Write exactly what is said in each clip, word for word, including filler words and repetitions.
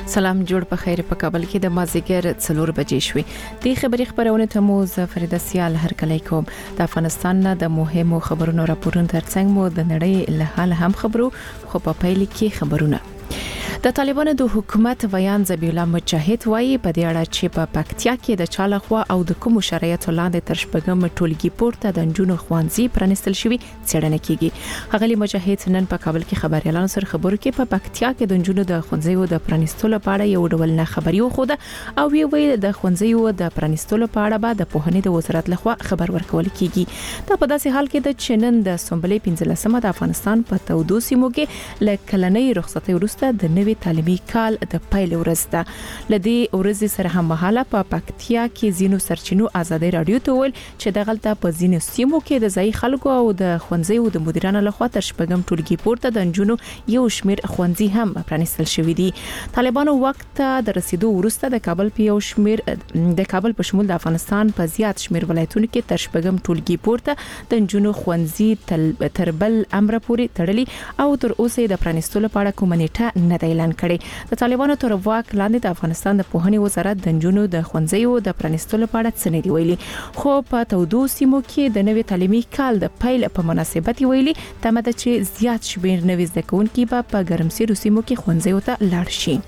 سلام جوړ په خیر. په کابل کې د مازیګر څلور بجې شوې. د خبري خبرونه ته مو زفریده سیال هرکلی کوم. د افغانستان نه د مهمو خبرونو راپورونو ترڅنګ مو د نړۍ له حال هم خبرو خو په پیل کې خبرونه. د طالبانو د حکومت ویان ذبیح الله مجاهد وایي په دې اړه چې په پکتیا کې د چالخوا او د کوم شرایطو لاندې تر شپږم ټولګي پورته د جنونو خوانزي پرانستل شوی څېړنه کیږي. غلي مجاهد نن په کابل کې خبريالانو سره خبرو کې په پکتیا کې د جنونو د خوانزيو د پرانستلو په اړه یو ډول نه خبري وخوده او وی ویل د خوانزيو د پرانستلو په اړه به د پوهنې د وزارت لخوا خبر ورکول کیږي. دا په داسې حال کې د چنن د سومبلې پنځلسمه د افغانستان په تودو سیمو کې لکلنۍ رخصتي وروسته د نوي تعلیمي کال د پیل ورځ ده. لدی ورځ سره هم مهاله په پکتیا کې زینو سرچینو آزادي رادیو ته ویل چې د غلطه په زینو سیمو کې د ځای خلکو او د خوانزيو د مدیرانو لخوا تر شپږم ټولګي پورته د جنونو یو شمیر خوانزي هم پرانستل شوی دي. طالبانو وخت د رسیدو وروسته د کابل په یو شمیر د کابل په شمول د افغانستان په زیات شمیر ولایتونو کې تر شپږم ټولګي پورته د جنونو خوانزي تر بل امر پورې تړلي او تر اوسه د پرانستلو په اړه کومه نیټه نه دی اعلان کړی. د طالبانو تر واک لاندې د افغانستان د پوهنې وزارت د جنونو د خوانزيو د پرانستلو په اړه څه نه دی ویلي، خو په تودو سیمو کې د نوي تعلیمي کال د پیل په مناسبت ویلي تمه ده چې زیات شمیر نوي زده کوونکي به په ګرمسیرو سیمو کې خوانزيو ته لاړ شي.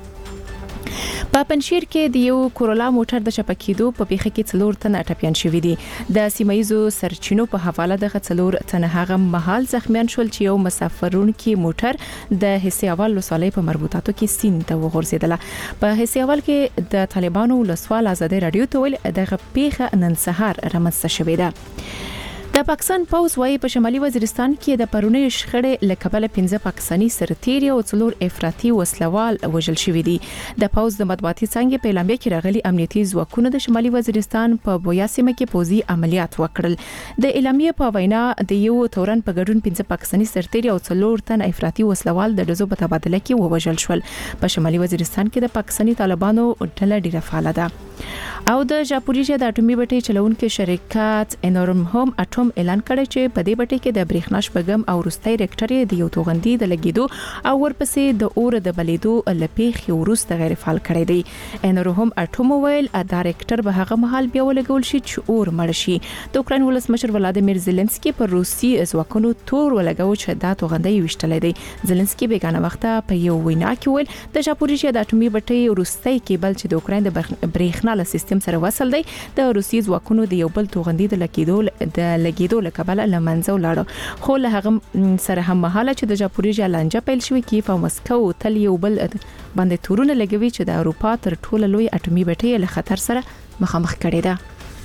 په پنځیر کې د یو کورولا موټر د چپکیدو په پیښه کې څلور تنه ټپيان شوي دي. د سیمایزو سرچینو په حواله د څلور تنه هغه مهال زخمیان شول چې یو مسافرونکي موټر د حصې اول لوسالۍ په مربوطاتو کې سین ته وغورځیدله. په حصې اول کې د طالبانو لسوال آزادي رادیو ته ویل دغه پیښه نن سهار رامنځته شوې ده. د پاکستان پوز وايي په شمالي وزیرستان کې د پرونی شخړې لکبل پنځه پاکستاني سرتیري او څلور افراطي وسلوال وژل شوی دي. د پوز د مطبوعاتي څنګه په اعلامیه کې راغلي امنیتي ځواکونو د شمالي وزیرستان په بویا سیمه کې پوزي عملیات وکړل. د اعلامیه په وینا د یو تورن په ګډون پنځه پاکستاني سرتیري او څلور تن افراطي وسلوال د دزو په تبادله کې ووژل شول. په شمالي وزیرستان کې د پاکستاني طالبانو ډله ډیره فعال ده. او د ژاپوریژیا د اټومي بټۍ چلونکو شرکت انورم هوم اټوم اعلان کړی چې په دې بټۍ کې د برېښنا شپږم او وروستي ریکټر د یو توغندي د لګیدو او ورپسې د اور د بلیدو لپیخ وروسته غیر فعال کړی دی. انورم هوم اټوم ویل دا ریکټر به هغه مهال بیا ولګول شي چې اور مړ شي. د اوکراین ولسمشر ولادیمیر زيلنسکي پر روسي ځواکونو تور ولګاو چې دا توغندي وشتلې دی. زيلنسکي بیگانه وخته په یو وینا کې ویل د ژاپوریژیا د اټومي بټۍ وروستي کېبل چې د اوکراین د برېښنا له سیستم سره وصل دی د روسي ځواکونو د یو بل توغندي د لګیدو د لګیدو لکبل لمنځه ولاړو. خو له هغه سره هم مهاله چې د ژاپوریژیا لانجه پیل شوې کې په مسکو تل یو بل باندې تورونه لګوي چې د اروپا تر ټولو لوی اټومي بټۍ له خطر سره مخامخ کړي ده.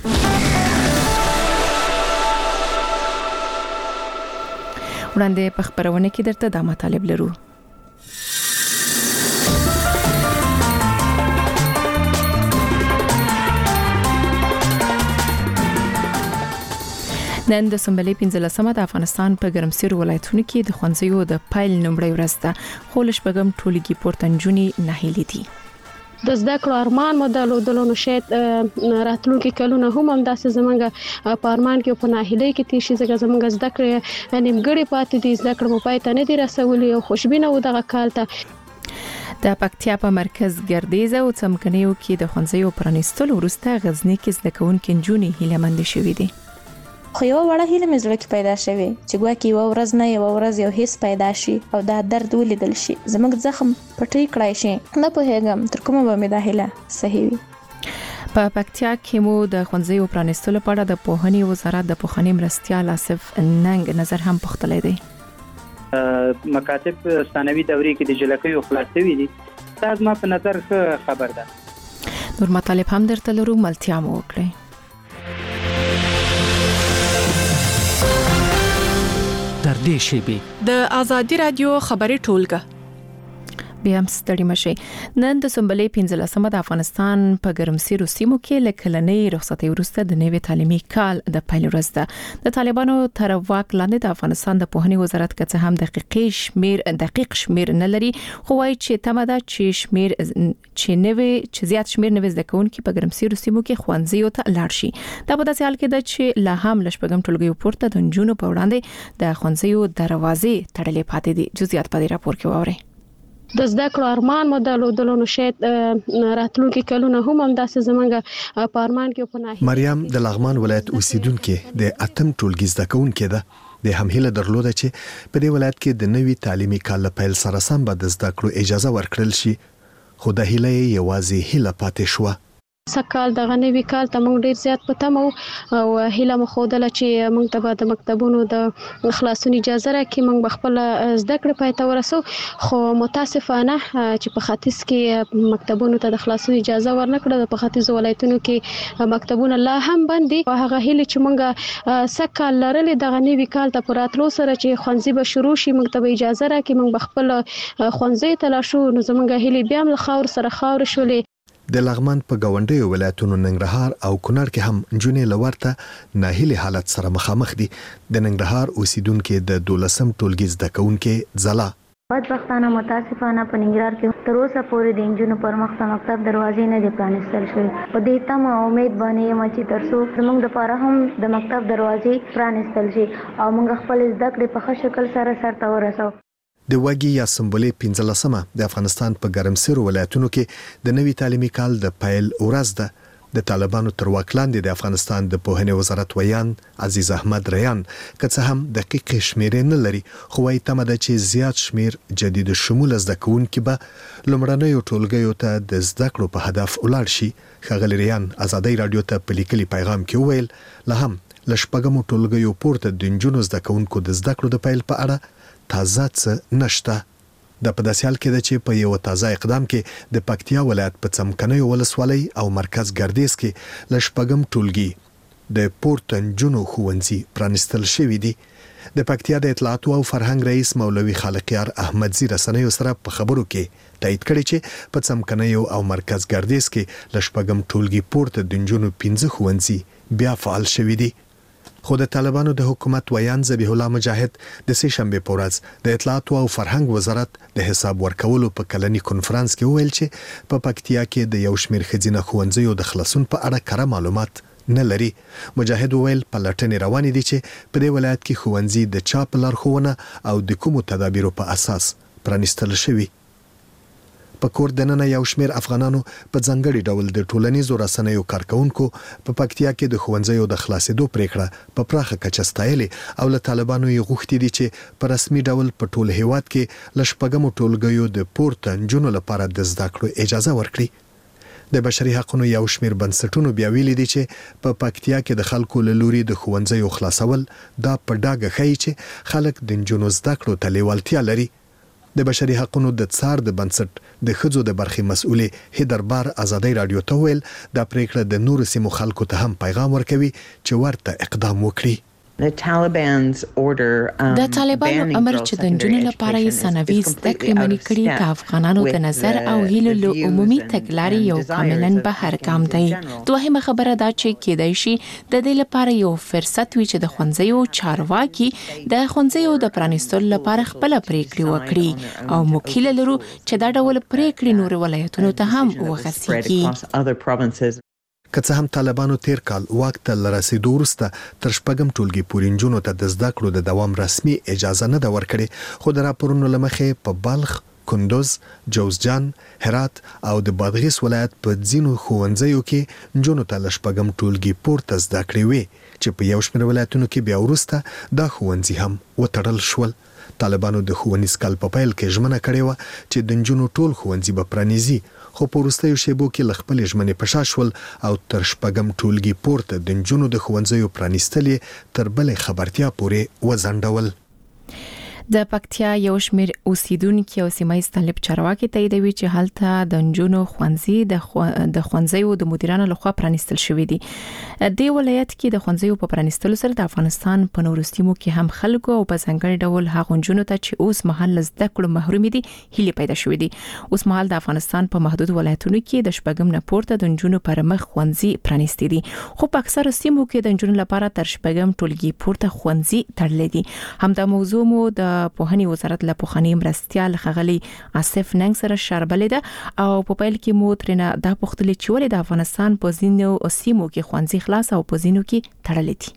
وړاندې په خبرونه کې درته دا مطالب لرو. نن د سومبلې پنځلسمه د افغانستان په ګرمسیرو ولایتونو کې د خوانزيو د پیل نمبر ورځ ده. خو لشپږم ټولګي پورتنجونی نه هلي دي. د زده کړو ارمان مدلو دلونو شاید راتلونکي کلونه هم هم داسې زمونږ په ارمان کې په ناهیلۍ کې تیر شي. ځکه زمونږ زده کړې نیمګړې پاتې دي، زده کړې مو پای ته نه دي رسولي او خوشبینه و دغه کال ته. د پکتیا په مرکز ګردیز او څمکنیو کې د خوانزيو پرانستلو وروسته غزنی کې زده کوونکي جونې هیلهمند شوي دي. خو یو وړه هیله مې زړه کې پیدا شوه چې ګواکې یو ورځ نه یو ورځ یو هیڅ پیدا شي او دا درد ولیدل شي، زموږ زخم پټی کړای شي. نه پوهیږم تر کومه به مې دا هیله صحیح وي. په پکتیا کې مو د خوانزيو پرانستلو په اړه د پوهنې وزارت د پوهنې مرستیال آصف ننګ نظر هم پوښتلی دی. مکاتب ثانوي دورې کې د جلکیو خلاصوي دي. دا زما په نظر ښه خبر ده. نور مطالب هم درته لرو، ملتیا مو وکړئ. در دې شیبې د آزادي رادیو خبري ټولګه بیا هم ستړي مشي. نن د سومبلې پنځلسمه د افغانستان په ګرمسیرو سیمو کې لکلنۍ رخصتي وروسته د نوي تعلیمي کال د پیل ورځ ده. د طالبانو تر واک لاندې د افغانستان د پوهنې وزارت کڅ هم دقیق شمیر دقیق شمیر نه لري، خو وايي چې تمه ده چې شمیر چې نوي چې زیات شمیر نوي زده کوونکي په ګرمسیرو سیمو کې خوانزيو ته لاړ شي. دا په داسې حال کې ده چې لا هم لشپږم ټولګي پورته د جنونو په وړاندې د خوانزيو دروازې تړلې پاتې دي. جزئیات په دې راپور کې واورئ. د زده کړو ارمان مو درلودلو نو شاید راتلونکي کلونه هم همداسې زمونږ په ارمان کې په ناهیلي. مریم د لغمان ولایت اوسیدونکې د اتم ټولګي زده کوونکې ده. د هم هیله درلوده چې په دې ولایت کې د نوي تعلیمي کال له پیل سره سم به د زده کړو اجازه ورکړل شي، خو د هیله یې یوازې هیله پاتې شوه. سکهال دغه نوي کال ته موږ ډیر زیات په تمه او هیله مو خوده چې موږ ته به د مکتبونو د خلاصون اجازه راکړي، موږ به خپل زده کړې پای ته ورسو. خو متاسفانه چې په ختیځ کې مکتبونو ته د خلاصون اجازه ورنکړه، په ختیځو ولایتونو کې مکتبونه لا هم بند دي. هغه هیله چې موږ سکهال لرلې دغه نوي کال ته پر راتلو سره چې ښوونځي به شروع شي، موږ ته به اجازه راکړي، موږ به خپل ښوونځي ته لاړ شو، نو زموږ هیلې بیا هم له خاورو سره خاورې شولې. د لغمان په ګاونډیو ولایتونو ننګرهار او کونړ کې هم نجونې له ورته ناهیلي حالت سره مخامخ دي. د ننګرهار اوسیدونکو د دولسم ټولګي زده کوونکې زلا بدبختانه متاسفانه په ننګرهار کې تر اوسه پورې د انجونو پر مخ ته مکتب دروازې نه دي پرانیستل شوې. په دې تمه او امید باندې یم چې تر څو زموږ لپاره هم د مکتب دروازې پرانیستل شي او موږ خپل زده کړې په ښه شکل سره سرته ورسوو. د وګي یا سمبولې پنځلسمه د افغانستان په ګرمسیرو ولایتونو کې د نوي تعلیمي کال د پیل ورځ ده. د طالبانو تر واک لاندې د افغانستان د پوهنې وزارت ویان عزیز احمد ریان که څه هم دقیق شمیرې نه لري، خو وايي تمه ده چې زیات شمیر جدید شمول زده کوونکي به لومړنیو ټولګیو ته د زده کړو په هدف ولاړ شي. ښاغلی ریان ازادۍ راډیو ته په لیکلي پیغام کې وویل لا هم له شپږمو ټولګیو پورته د نجونو زده کوونکو د زده کړو د پیل په اړه تازه څه نشته. د په داسې حال کې ده چې په یو تازه اقدام کې د پکتیا ولایت په څمکنیو ولسوالۍ او مرکز ګردیز کې له شپږم ټولګي د پورته نجونو ښوونځي پرانیستل شوي دي. د پکتیا د اطلاعاتو او فرهنګ رئیس مولوي خالقیار احمدزي رسنیو سره په خبرو کې تایید کړی چې په څمکنیو او مرکز ګردیز کې له شپږم ټولګي پورته د نجونو پنځه ښوونځي بیا فعال شوي دي. خو د طالبانو د حکومت ویان ذبیح الله مجاهد د سه شنبه په ورځ د اطلاعاتو او فرهنګ وزارت د حساب ورکولو په کلنی کنفرانس کې وویل چې په پکتیا کې د یو شمېر ښځینه ښوونځیو د خلاصون په اړه کره معلومات نه لري. مجاهد وویل په لټنې روانې دي چې په دې ولایت کې ښوونځي د چا په لارښوونه او د کومو تدابیرو په اساس پرانیستل شوي. په کور دننه یو شمېر افغانانو په ځانګړي ډول د ټولنیزو رسنیو کارکونکو په پکتیا کې د ښوونځیو د خلاصېدو پریکړه په پراخه کچه ستایلې او له طالبانو یې غوښتي دي چې په رسمي ډول په ټول هیواد کې له شپږمو ټولګیو د پورته نجونو لپاره د زده کړو اجازه ورکړي. د بشري حقوقو یو شمېر بنسټونو بیا ویلي دي چې په پکتیا کې د خلکو له لوري د ښوونځیو خلاصول دا په ډاګه ښیي چې خلک د نجونو زده کړو ته لیوالتیا لري. د بشري حقوقو د څار د بنسټ د خځو د برخې مسؤلې هدربار ازادۍ راډیو ته ویل دا پریکړه د نورو سیمو خلکو ته هم پیغام ورکوي چې ورته اقدام وکړي. د طالبانو امر چې د نجونو لپاره یې ثانوي زده کړې منع کړي د افغانانو د نظر او هیلو له عمومي تګلارې یو کاملاً بهر ګام دی. دوهمه خبره دا چې کېدای شي د دې لپاره یو فرصت وي چې د ښوونځیو چارواکي د ښوونځیو د پرانیستلو لپاره خپل پریکړې وکړي او موږ هیله لرو چې دا ډول پریکړې نور ولایتونو ته هم وغځېږي. که څه هم طالبانو تیر کال واک ته رسیدو وروسته تر شپږم ټولګي پورې نجونو ته د زده کړو د دوام رسمي اجازه نه ده ورکړې، خو د راپورونو له مخې په بلخ، کندوز، جوزجان، هرات او د بادغیس ولایت په ځینو ښوونځیو کې نجونو ته له شپږم ټولګي پورته زده کړې وې چې په یو شمېر ولایتونو کې بیا وروسته دا ښوونځي هم وتړل شول. طالبانو د ښوونیز کال په پیل کې ژمنه کړې وه چې د نجونو ټول ښوونځي به پرانیزي، خو په وروستیو شیبو کې له خپلې ژمنې په شا شول او تر شپږم ټولګي پورته د نجونو د ښوونځیو پرانیستل یې تر بلې خبرتیا پورې وځنډول. د پکتیا یو شمېر اوسیدونکو او سیمایي طالب چارواکي تاییدوي چې هلته د نجونو ښوونځي د خو... د ښوونځیو د مدیرانو لخوا پرانیستل شوې دي. د ولایت کې د ښوونځیو په پرانیستلو سره د افغانستان په نورو سیمو کې هم خلکو او په ځانګړي ډول هغو نجونو ته چې اوس مهال زده کړو محروم دي هیله پیدا شوې دي. اوس مهال د افغانستان په محدود ولایتونو کې د شپږم نه پورته د نجونو پر مخ ښوونځي پرانیستي دي، خو په اکثره سیمو کې د نجونو لپاره تر شپږم ټولګي پورته ښوونځي تړلي دي. همدا موضوع مو د پوهنې وزارت له پوهنې مرستیال ښاغلي آصف ننګ سره شاربلې ده او په پیل کې مو ترنه دا پوښتنه چې ولې د افغانستان په ځینو سیمو کې ښوونځي خلاص او په ځینو کې تړلي دي.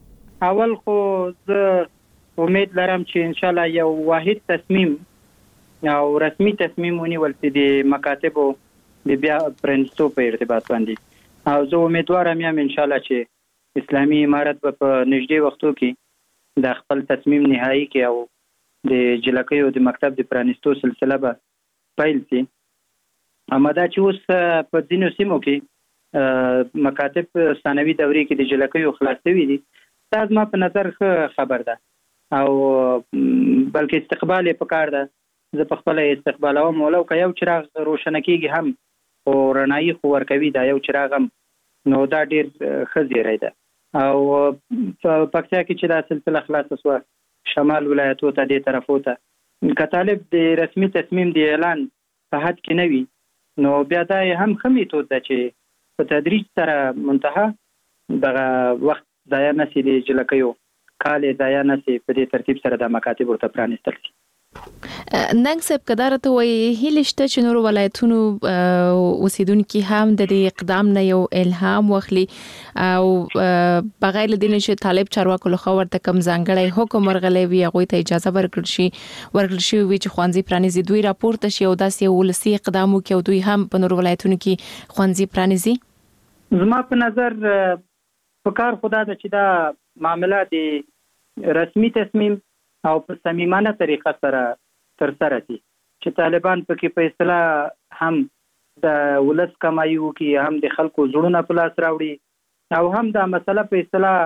اول خو زه امید لرم چې ان شاء الله یو واحد تصمیم او رسمي تصمیم ونیول چې د مکاتبو د بیا پرنسپو په ارتباط باندې او زه امیدوارم یم ان شاء الله چې اسلامي امارت په نږدې وختو کې د خپل تصمیم نهایی کې او د جلکیو د مکتب د پرانستو سلسله به پیل شي. امدا چې اوس په ځینو سیمو کې مکاتب ثانوي دورې کې د جلکیو خلاص شوي دي، دا زما په نظر ښه خبر ده او بلکې استقبال یې پکار ده. زه په خپل استقبالوم ولو که یو چراغ روشنه کیږي هم او رڼایي خو ورکوي دا یو چراغ هم، نو دا ډیر ښه زیری ده. او په پکتیا کې چې دا سلسله خلاصه شوه شمال ولایتو ته دې طرفو ته که طالب د رسمي تصمیم د اعلان په حد کې نه وي نو بیا دا هم ښه میتود ده چې په تدریج سره منتها دغه وخت ضایع نه شي، د جلکیو کال یې ضایع نه شي، په دې ترتیب سره د مکاتب ورته پرانستل شي. ننګ صاحب کدارت وای هیله شته چې نور ولایتونو اوسیدونکو هم د دې اقدام نه یو الهام واخلي او بغیر له دې چې طالب چارواکو له خوا ورته کم ځانګړی حکم ورغلی وي هغه ته اجازه ورکړل شي ورکړل شي وي چې خوانزي پرانیزي دوی راپورته شي او داسې ولسی اقدام وکړي او دوی هم په نور ولایتونو کې خوانزي پرانیزي. زما په نظر په کار خدا د چې دا معاملې د رسمي تصمیم او په صمیمانه طریقه سره تر سره دي چې طالبان پکې په اصطلاح هم د ولس کمایي وکي، هم د خلکو زړونه په لاس راوړي او هم دا مسله په اصطلاح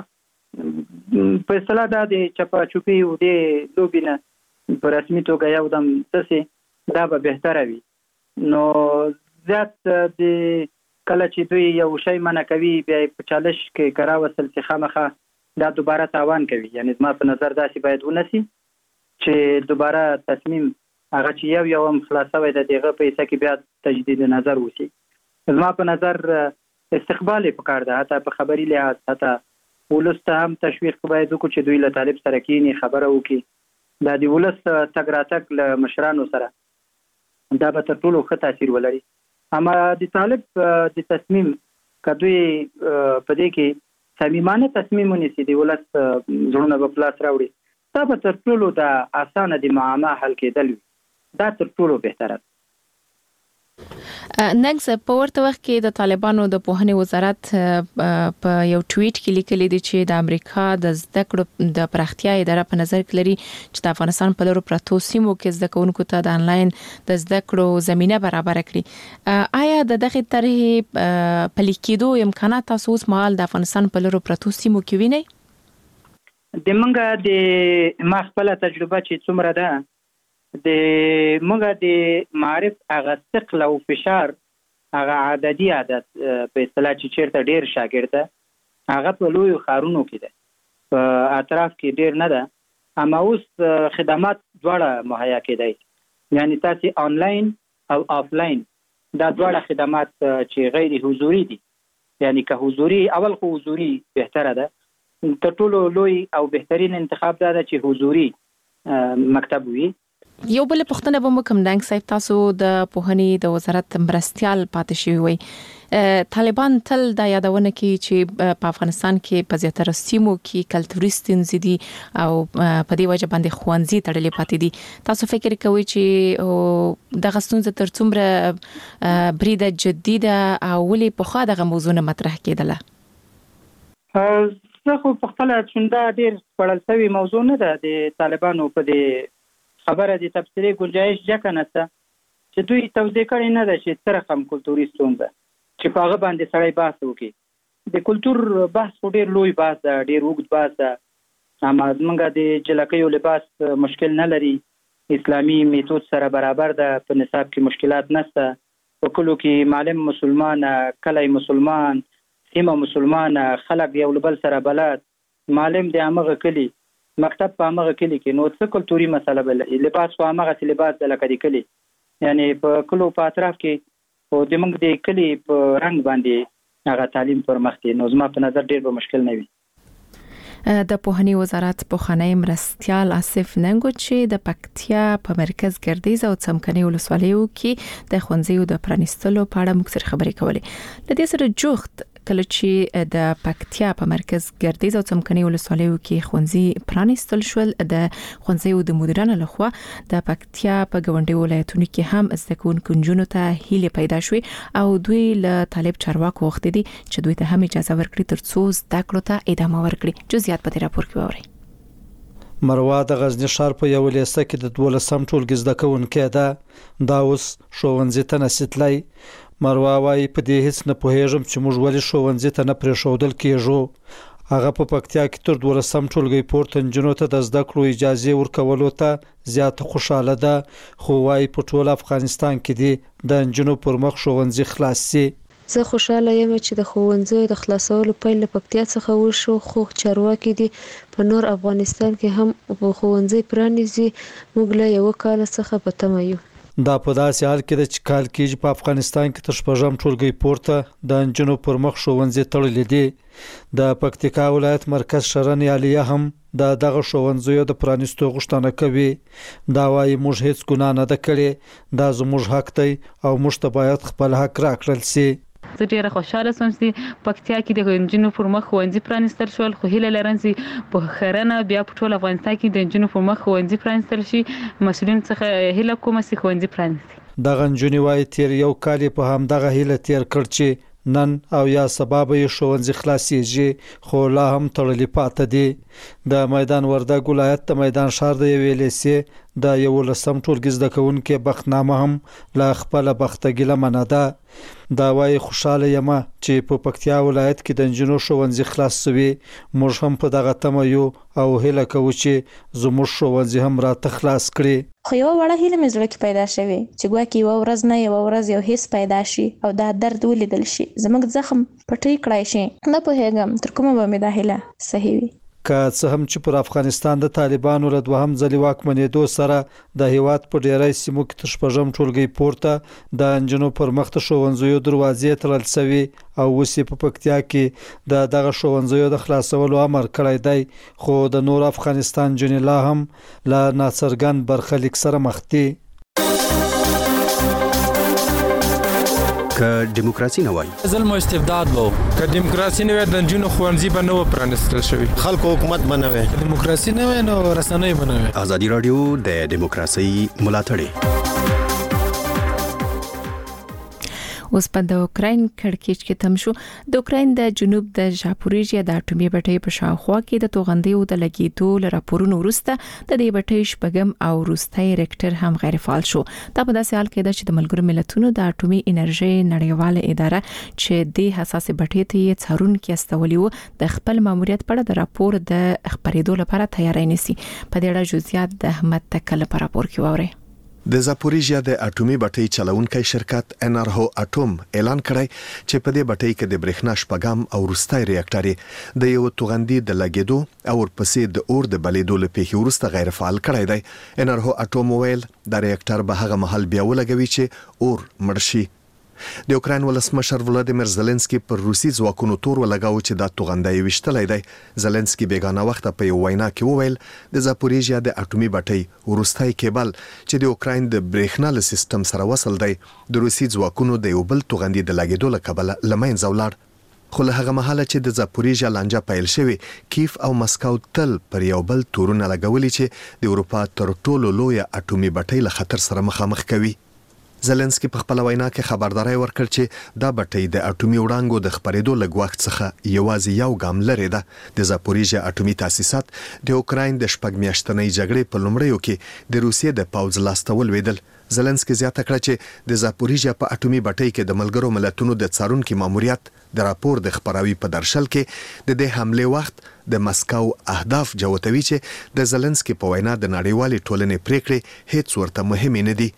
په اصطلاح د چپا چوپي او د لوبینه په رسمي توګه یو دم څه دا به بهتره وي. نو زیات د کله چې دوی یو شی منع کوي بیا په چالش کې کرا وصل چې خامخه دا دوباره تاوان کوي. یعنی زما په نظر داسې باید ونسی چې دوباره تصمیم هغه چې یو یو هم خلاصوي د دغه په حصہ کې بیا تجدید نظر وشي. زما په نظر استقبال په کار ده، حتی په خبري لحاظ حتی ولست هم تشویق باید وکړي چې دوی له طالب سره کینی خبره وکړي، دا د ولست تګ راتګ له مشرانو سره دا به تر ټولو ښه تاثیر ولري. اما د طالب د تصمیم کدوې په دې کې صمیمانه تصمیم ونیسي د ولست زړونه په پلاس راوړي، دا به تر ټولو د اسانه د معما حل کېدل وي، دا تر ټولو بهتره. ننګ صاحب په ورته وخت کې د طالبانو د پوهنې وزارت په یو ټویټ کې لیکلي دي چې د امریکا د زده کړو د پراختیا اداره په نظر کې لري چې د افغانستان په لورو پرتو سیمو کې زده کوونکو ته د انلاین د زده کړو زمينه برابر کړي. آیا د دغه طرحې پلي کېدو امکانات تاسو اوس مهال د افغانستان په لورو پرتو سیمو کې وینئ؟ د منګه د ما خپل تجربه چې څومره ده د موږ د معرف هغه ثقل او فشار هغه عددي عادت په اصطلاح چې چیرته ډیر شاګرد هغه په لوی خارونو کې ده، په اطراف کې ډیر نه ده. اما اوس خدمات دواړه مهیا کېدای، یعنی تاسو آنلاین او آفلاین دا دواړه خدمات چې غیر حضوري دي، یعنی که حضوري اول خو حضوري بهتره ده، تر ټولو لوی او بهترین انتخاب دا ده چې حضوري مکتب وي. یو بل پښتنه به مکم دنګ صاحب تاسو د پوهنې د وزارت مرستيال پاتې شوی وي. طالبان تل دا یادونه کوي چې په افغانستان کې په زیاتره سیمو کې کلتوري ستونزې دي او په دې وجه باندې خوانزي تړلې پاتې دي. تاسو فکر کوئ چې دغه ستونزه تر څومره بریده جدي ده او ولې په خا دغه موضوع نه مطرح کېدله؟ زه خو په خپل چنده ډیر پړل شوی موضوع نه ده د طالبانو په دې خبره د تفسیری گنجائش ځکه نشته چې دوی توضیح کړي نه ده چې څه رقم کلتوري ستونزه چې په هغه باندې سړی بحث وکړي. د کلتور بحث خو ډیر لوی بحث ده، ډیر اوږد بحث ده. اما موږ د جلکیو لباس مشکل نه لري، اسلامي میتود سره برابر ده، په نصاب کې مشکلات نشته، په کلو کې معلم مسلمان، کلی مسلمان، سیمه مسلمان، خلک یو بل سره بلد، معلم د هغه کلی مکتب په هغه کلی کې، نو څه کلتوري مسله بل لباس خو هغه لباس د لکه د کلی، یعنی په کلو په اطراف کې او د موږ د کلی په رنگ باندې هغه تعلیم پر مخ دی، نو زما په نظر ډیر به مشکل نه وي. د پوهنې وزارت پوهنې مرستيال آصف ننګو چې د پکتیا په مرکز ګردیز او څمکني ولسوالیو کې د خوندزیو د پرانستلو په اړه موږ سره خبرې کولې. د دې سره جوخت کله چې د پکتیا په مرکز ګردیز او څمکني ولسوالیو کې ښوونځي پرانیستل شول. د ښوونځیو د مدیرانو لخوا د پکتیا په ګاونډي ولایتونو کې هم زده کوونکو نجونو ته هیله پیدا شوې او دوی له طالب چارواکو وغوښتي دي چې دوی ته هم اجازه ورکړي ترڅو زده کړو ته ادامه ورکړي. جزئیات په دې راپور کې واورئ. مروه د غزنی ښار په یو لیسه کې د دولسم ټولګي زده کوونکې ده. دا اوس ښوونځي ته نسیتلی. مروه وايي په دې هیڅ نه پوهېږم چې موږ ولې ښوونځي ته نه پرېښودل کېږو. هغه په پکتیا کې تر دولسم ټولګي پورته نجونو ته د زده کړو اجازه ورکولو ته زیاته خوشاله ده، خو وايي په ټول افغانستان کې دي د نجونو پر مخ ښوونځي خلاص شي. زه خوشاله یم چې د ښوونځیو د خلاصولو پیل له پکتیا څخه وشو، خو چارواکي دي په نور افغانستان کې هم ښوونځي پرانیزي. موږ له یو کال څخه په تمه یو. دا په داسې حال کې د چې کال کې په افغانستان کې تر شپږم ټولګي پورته د نجونو پر مخ ښوونځي تړلي دي. د پکتیکا ولایت مرکز شرن عالیه هم د دغه ښوونځیو د پرانیستو غوښتنه کوي. دا وايي موږ هیڅ ګناه نه ده کړې، دا زموږ حق دی او موږ ته باید خپل حق راکړل شي. زه ډیره خوشاله سوم چې پکتیا کې د انجینو پر مخ ښوونځي پرانیستل شول، خو هیله لرم چې په خیرنه بیا په ټول افغانستان کې د انجینو پر مخ ښوونځي پرانیستل شي. مسؤلین څخه هیله کوم چې ښوونځي پرانیستي. دغه نجونې وايي تیر یو کال په همدغه هیله تیر کړ چې نن او یا سبب یې ښوونځي خلاصيږي، خو لا هم تړلي پاتې دي. د میدان وردګ ولایت د میدان ښار د یوې لیسې د یو لسم ټولګي زده کوونکې بختنامه هم لا خپل بختګله منه ده. دا وايي خوشاله یم چې په پکتیا ولایت کې د انجینو ښوونځي خلاص شوي. موږ هم په دغه تمه یو او هیله کوو چې زموږ ښوونځي هم راته خلاص کړي. خو یو وړه هیله مې زړه کې پیدا شوې چې ګواکې یوه ورځ نه یوه ورځ یو حس پیدا شي او دا درد ولیدل شي، زموږ زخم پټۍ کړای شي. نه پوهېږم تر کومه به مې دا هیله صحیح وي. که څه هم چې پر افغانستان د طالبانو له دوهم ځلې واکمنېدو سره د هیواد په ډیری سیمو کې تر شپږم ټولګي پورته د انجینو پر مخ د ښوونځیو دروازې تړل شوي او اوس په پکتیا کې د دغه ښوونځیو د خلاصولو امر کړی دی، خو د نور افغانستان نجونې لا هم له ناڅرګند برخلیک سره مخ دي. که دیموکراسي نه وای ظلم او استبداد وو، که دیموکراسي نه وای د نجونو ښوونځي به نه و پرانیستل شوي، خلکو حکومت به نه وای، دیموکراسي نه وای نو رسنۍ به نه وای. ازادي راډیو د دیموکراسي ملاتړ. اوس په د اوکراین کړکېچ کې تم شو. د اوکراین د جنوب د ژاپوریژیا د اټومي بټۍ په شاوخوا کې د توغندیو د لګیدو ل راپورونو وروسته د دې بټۍ شپږم او وروستي ریکټر هم غیر فعال شو. دا په داسې حال کې ده چې د ملګرو ملتونو د اټومي انرژي نړیواله اداره چې د حساس بټۍ ته څارونکي استولي وو د خپل ماموریت په اړه د راپور د خبرېدو لپاره تیاری نیسي. په دې اړه جزئیات د احمد تکل په راپور کې واورئ. د زاپوریژیا د اټومي بټۍ چلونکي شرکت انرهو اټوم اعلان کړی چې په دې بټۍ کې د برېښنا شپږم او وروستي ریاکټر د یو توغندي د لګیدو او ورپسې د اور د بلیدو له پیښې وروسته غیر فعال کړی دی. انرهو اټوم ویل د ریاکټر به هغه مهال بیا ولګوي چې اور مړ شي. د اوکراین ولسمشر ولادیمیر زيلنسکي پر روسي ځواکونو تور ولګاو چې دا توغندي وشتلای دی. زيلنسکي بیگانه وخت په یو وینا کې وویل د زاپوریژیا د اټومي بټۍ وروستي کېبل چې د اوکراین د برېښنا له سیستم سره وصل دی د روسي ځواکونو د یو بل توغندي د لګیدو له کبله لمنځه ولاړ. خو له هغه مهاله چې د زاپوریژیا لانجه پیل شوی، کیف او مسکو تل پر یو بل تورونه لګولي چې د اروپا تر ټولو لوی اټومي بټۍ له خطر سره مخامخ کوي. زيلنسکي په خپل وینا کې خبرداري ورکړ چې دا بټۍ د اټومي وړانګو د خبرېدو لږ وخت څخه یوازې یو ګام لري ده. د زاپوریژیا اټومي تاسیسات د اوکراین د شپږ میاشتنۍ جګړې په لومړیو کې د روسیې د پوځ لاسته ولوېدل. زيلنسکي زیاته کړه چې د زاپوریژیا په اټومي بټۍ کې د ملګرو ملتونو د څارونکي ماموریت د راپور د خبراوي په درشل کې د دې حمله وخت د مسکو اهداف جوتوي چې د زيلنسکي په وینا د نړیوالې ټولنې پریکړې هیڅ ورته مهمه نه دي.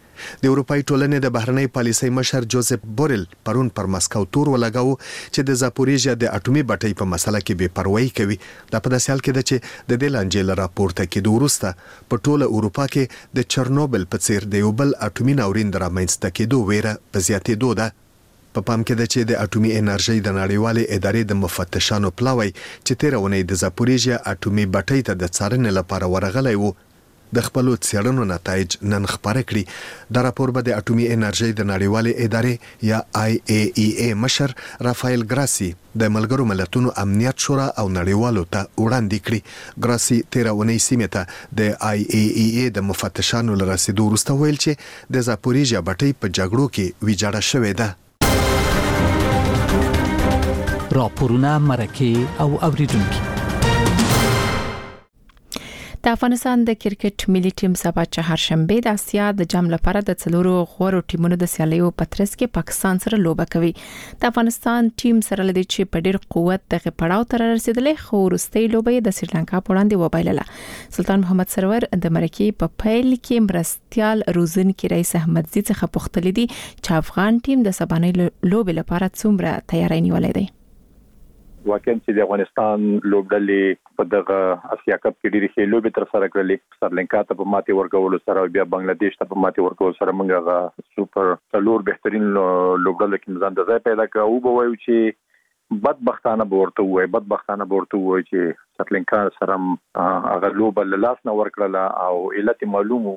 د اروپای ټولنې د بهرنۍ پالیسۍ مشر جوزف بورل پرون پر مسکو تور ولګاو چې د زاپوریژیا د اټومي بټۍ په مسله کې بې پروايي کوي. دا په داسې حال کې ده چې د دې لانجې له راپورته کېدو وروسته په ټوله اروپا کې د چرنوبل په څیر د یو بل اټومي ناورین د رامنځته کېدو ویره په زیاتېدو ده. په پام کې ده چې د اټومي انرژي د نړیوالې ادارې د مفتشانو پلاوی چې تیر اونۍ د زاپوریژیا اټومي بټۍ ته د څارنې لپاره ورغلی وو د خپل څېړنو نتایج نن خبره کړي. دا راپور به د اټومي انرژي د نړیوالې ادارې یا آی ای ای ای مشر رافایل ګراسي د ملګرو ملتونو امنیت شورا او نړیوالو ته وړاندې کړي. ګراسي تیر اونۍ سیمه ته د آی ای ای ای د مفتشانو لرسیدو وروسته ویل چې د زاپوریژیا بټۍ په جګړو کې ویجاړه شوې ده. راپورونه مرکه او اوریدونکو. د افغانستان د کرکټ ملي ټیم سبا چهارشنبه د اسیا د جام لپاره د څلورو غوړو ټیمونو د سیالیو په ترڅ کې پاکستان سره لوبه کوي. د افغانستان ټیم سره لدی چې په ډیر قوت دغه پړاو تر رسیدلې خو وروستۍ لوبه د سریلانکا په وړاندې وبایلله. سلطان محمد سرور د مرکې په پیل کې مرستيال روزنکي رئیس احمدزي څخه پوښتنه دي چې افغان ټیم د سبانۍ لوبې لپاره څومره تیاری نیولې ده. واقعا چې د افغانستان لوبډلې په دغه اسیا کپ کې ډېری ښه لوبې تر سره کړلې. سریلانکا ته په ماتې ورکولو سره او بیا بنگلاديش ته په ماتې ورکولو سره موږ هغه سوپر څلور بهترین لوبډلې کې ځان د ځای پیدا کړ. او به وایو چې بدبختانه ورته وای بدبختانه ورته وای چې سریلانکا سره هغه لوبه له لاس نه ورکړله او علت معلومو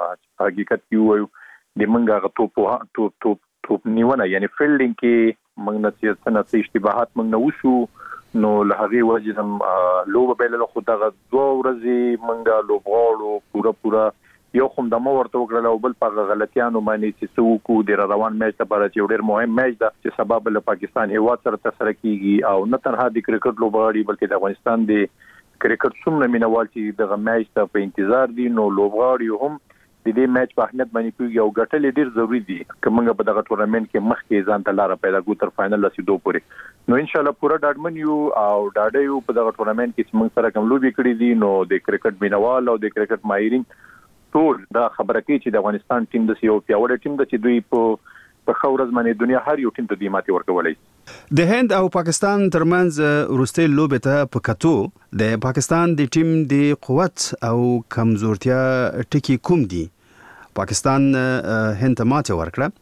حقیقت کې وایو د موږ هغه توپ توپ توپ توپ نیونه یعنی فیلډینګ کې موږ نه چې څنګه استباحات موږ نه وشو نو له هغه وجه هم لوبه بیل خو دغه دوه ورځې موږ لوبغاړو پورا پورا یو کوم د مو ورته وکړل او بل په غلطیانو باندې چې څوک د روان میچ لپاره چې ډېر مهم میچ ده چې سبب له پاکستان هیواد سره تسره کیږي او نه تنها د کرکټ لوبغاړي بلکې د افغانستان د کرکټ څومره مینوال چې دغه میچ ته په انتظار دي نو لوبغاړي هم د دې میچ په اهمیت باندې کوي او ګټل ډیر ضروری دي کومه په دغه ټورنمنت کې مخکې ځان ته لار پیدا کو تر فائنل رسیدو پورې. نو ان شاء الله پورا ډاډمن یو او ډاډه یو په دغه ټورنمنت کې چې موږ سره کوم لوبي کړې دي نو د کرکټ مینوال او د کرکټ ماهرین ټول دا خبره کوي چې د افغانستان ټیم د سیو پیاوړی ټیم د چې دوی په په خورز باندې دنیا هر یو ټیم ته دی ماتي ورکولای. د هند او پاکستان ترمنځ وروستي لوبه ته په کتو د پاکستان د ټیم د قوت او کمزورتیا ټکی کوم دي؟ پاکستان هند ته ماته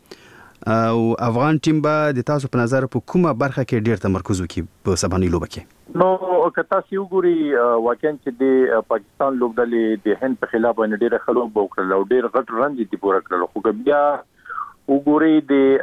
ورکړه او افغان ټیم به د تاسو په نظر په کومه برخه کې ډیر تمرکز وکړي په سبانۍ لوبه کې؟ نو که تاسو وګورئ واقعا چې د پاکستان لوبډلې د هند په خلاف باندې ډیره خلک وکړل او ډیر غټ رنج دي پوره کړل خو بیا وګورئ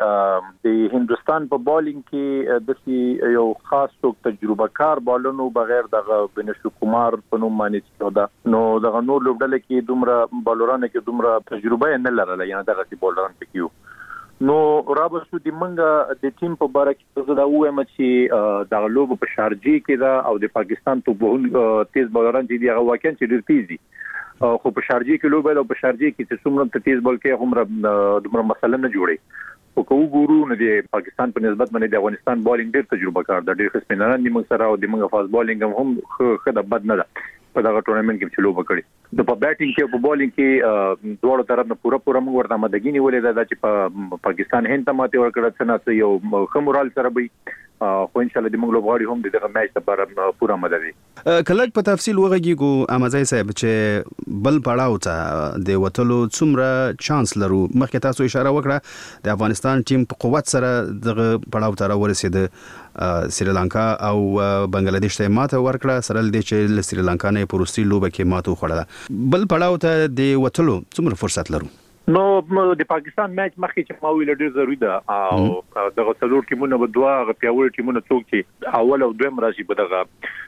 د د هندستان په بالینګ کې د یو خاص څوک تجربه کار بالونو بغیر د بنشو کومار په نوم باندې دا نو د نور لوبډلې کې دومره بالورانه کې دومره تجربه نه لرله یعنی دغه ټي بالران پکيو. نو رابطو د منګه د ټیم په باره کې زه دا وایم چې د لوب په شارجې کې دا او د پاکستان په بهون تیز بالران دي هغه واقعا چې ډیر تیز دي خو په شارجې کې لوب او په شارجې کې چې څومره تیز بال کې هم دومره مسله نه جوړي. او کو ګورو نو د پاکستان په نسبت باندې د افغانستان بالینګ ډیر تجربه کار د ډیر خصمنان دي موږ سره او د موږ فاز بالینګ هم خه د بد نه ده په دغه ټورنمنت کې چې لوب کړي. د په بیټینګ کې په بالینګ کې دوه طرف نه پورا پورا موږ ورته مدګینی ولې دا چې په پاکستان هند ته ماته ورکړه څنګه یو خمورال سره به خو ان شاء الله د موږ لوبغاړي هم دغه میچ لپاره پورا مدد دي. کله په تفصیل وغږیږو امازای صاحب چې بل پړاو ته د وټلو څومره چانس لرو مخکې تاسو اشاره وکړه د افغانستان ټیم په قوت سره دغه پړاو ته ورسید سریلانکا او بنگلاديش ته ماته ورکړه سره د چې سریلانکا نه پروستي لوبه کې ماته وخوړه بل پړاو ته د وټلو څومره فرصت لرو؟ نو د پاکستان میچ مخکې چې ما ویل ډیر ضروری ده او دغه څلور ټیمونه به دوه پیاوړي ټیمونه څوک چې اول او دویم راشي په دغه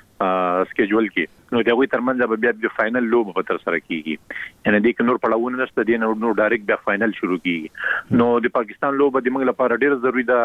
سکیجول کې نو دغه ترمنځ به بیا د فائنل لوب به تر سره کیږي یعنی د نور پړاوونه نشته دي نو ډایرکټ بیا فائنل شروع کیږي. نو د پاکستان لوب د موږ لپاره ډیر ضروری ده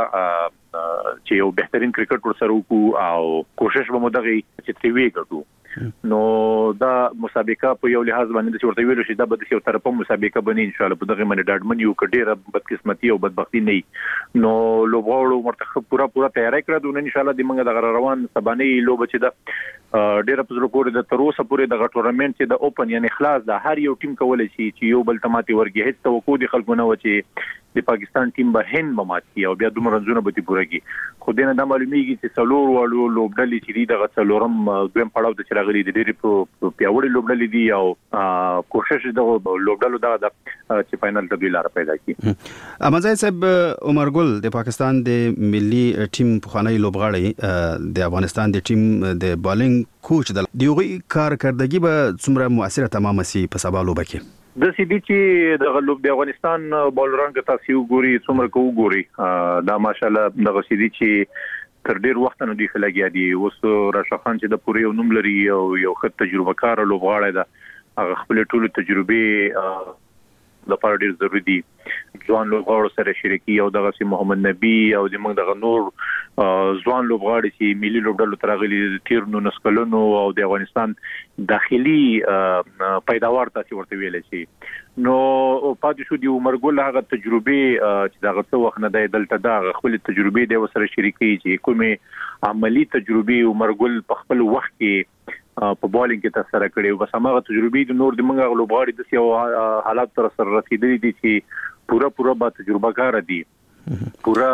چې یو بهترین کرکټ ورسره وکړو او کوشش به مو دغه چې تیوي کړو. نو دا مسابقه په یو لحاظ باندې چې ورته ویل شي دا به د یو طرفه مسابقه بني ان شاء الله په دغه باندې ډاډمن یو کډیره بدقسمتي او بدبختی نه نو لوبغاړو مرتخب پورا پورا تیاری کړو نو ان شاء الله د موږ د روان سبانه لوب چې دا ډیره په زړه پورې د تروسه پورې د ټورنمنت چې د اوپن یعنی خلاص د هر یو ټیم کولای شي چې یو بل تماتي ورګي هیڅ توقع دي خلکو نه و چې د پاکستان ټیم به هند به مات کی او بیا دومره رنزونه به دي پوره کی خو دینه د معلومیږي چې څلور وړو لوبډلې چې دغه څلورم دویم پړاو د چراغلي د ډېری په پیاوړي لوبډلې دي او کوشش دغه لوبډلو دغه چې فائنل ته لار پیدا کی امازای صاحب عمر ګل د پاکستان د ملي ټیم په خانه لوبغاړي د افغانستان د ټیم د بالینګ کوچ د دیوغي کارکردګي به څومره موثره تمامه سي په سبا لوبه کې د سې دي چې د غلوب د افغانستان بالران که تاسو وګوري څومره کو وګوري دا ماشاالله د سې دي چې تر ډیر وخت نه دی خلګیا دي اوس راشد خان چې د پوری نوم لري او یو ښه تجربه کار لوبغاړی ده هغه خپل ټول تجربه د پاره ډیر ضروری دي ځوان لوبغاړو سره شریکي او دغه سي محمد نبی او د موږ دغه نور ځوان لوبغاړي چې ملي لوبډلو ترغلي تیر نو نسکلونو او د افغانستان داخلي پیداوار تاسو ورته ویل شي نو پاتې شو دی عمر ګل هغه تجربه چې دغه څو وخت نه دی دلته دا خپل تجربه دی وسره شریکي چې کومه عملی تجربه عمر ګل په خپل وخت کې په بالینګ کې تاسو سره کړی او بس هغه تجربه د نور د منګه لوبغاړي د سیو حالات تر سره رسیدلي دي چې پورا پورا با تجربه کار دي پورا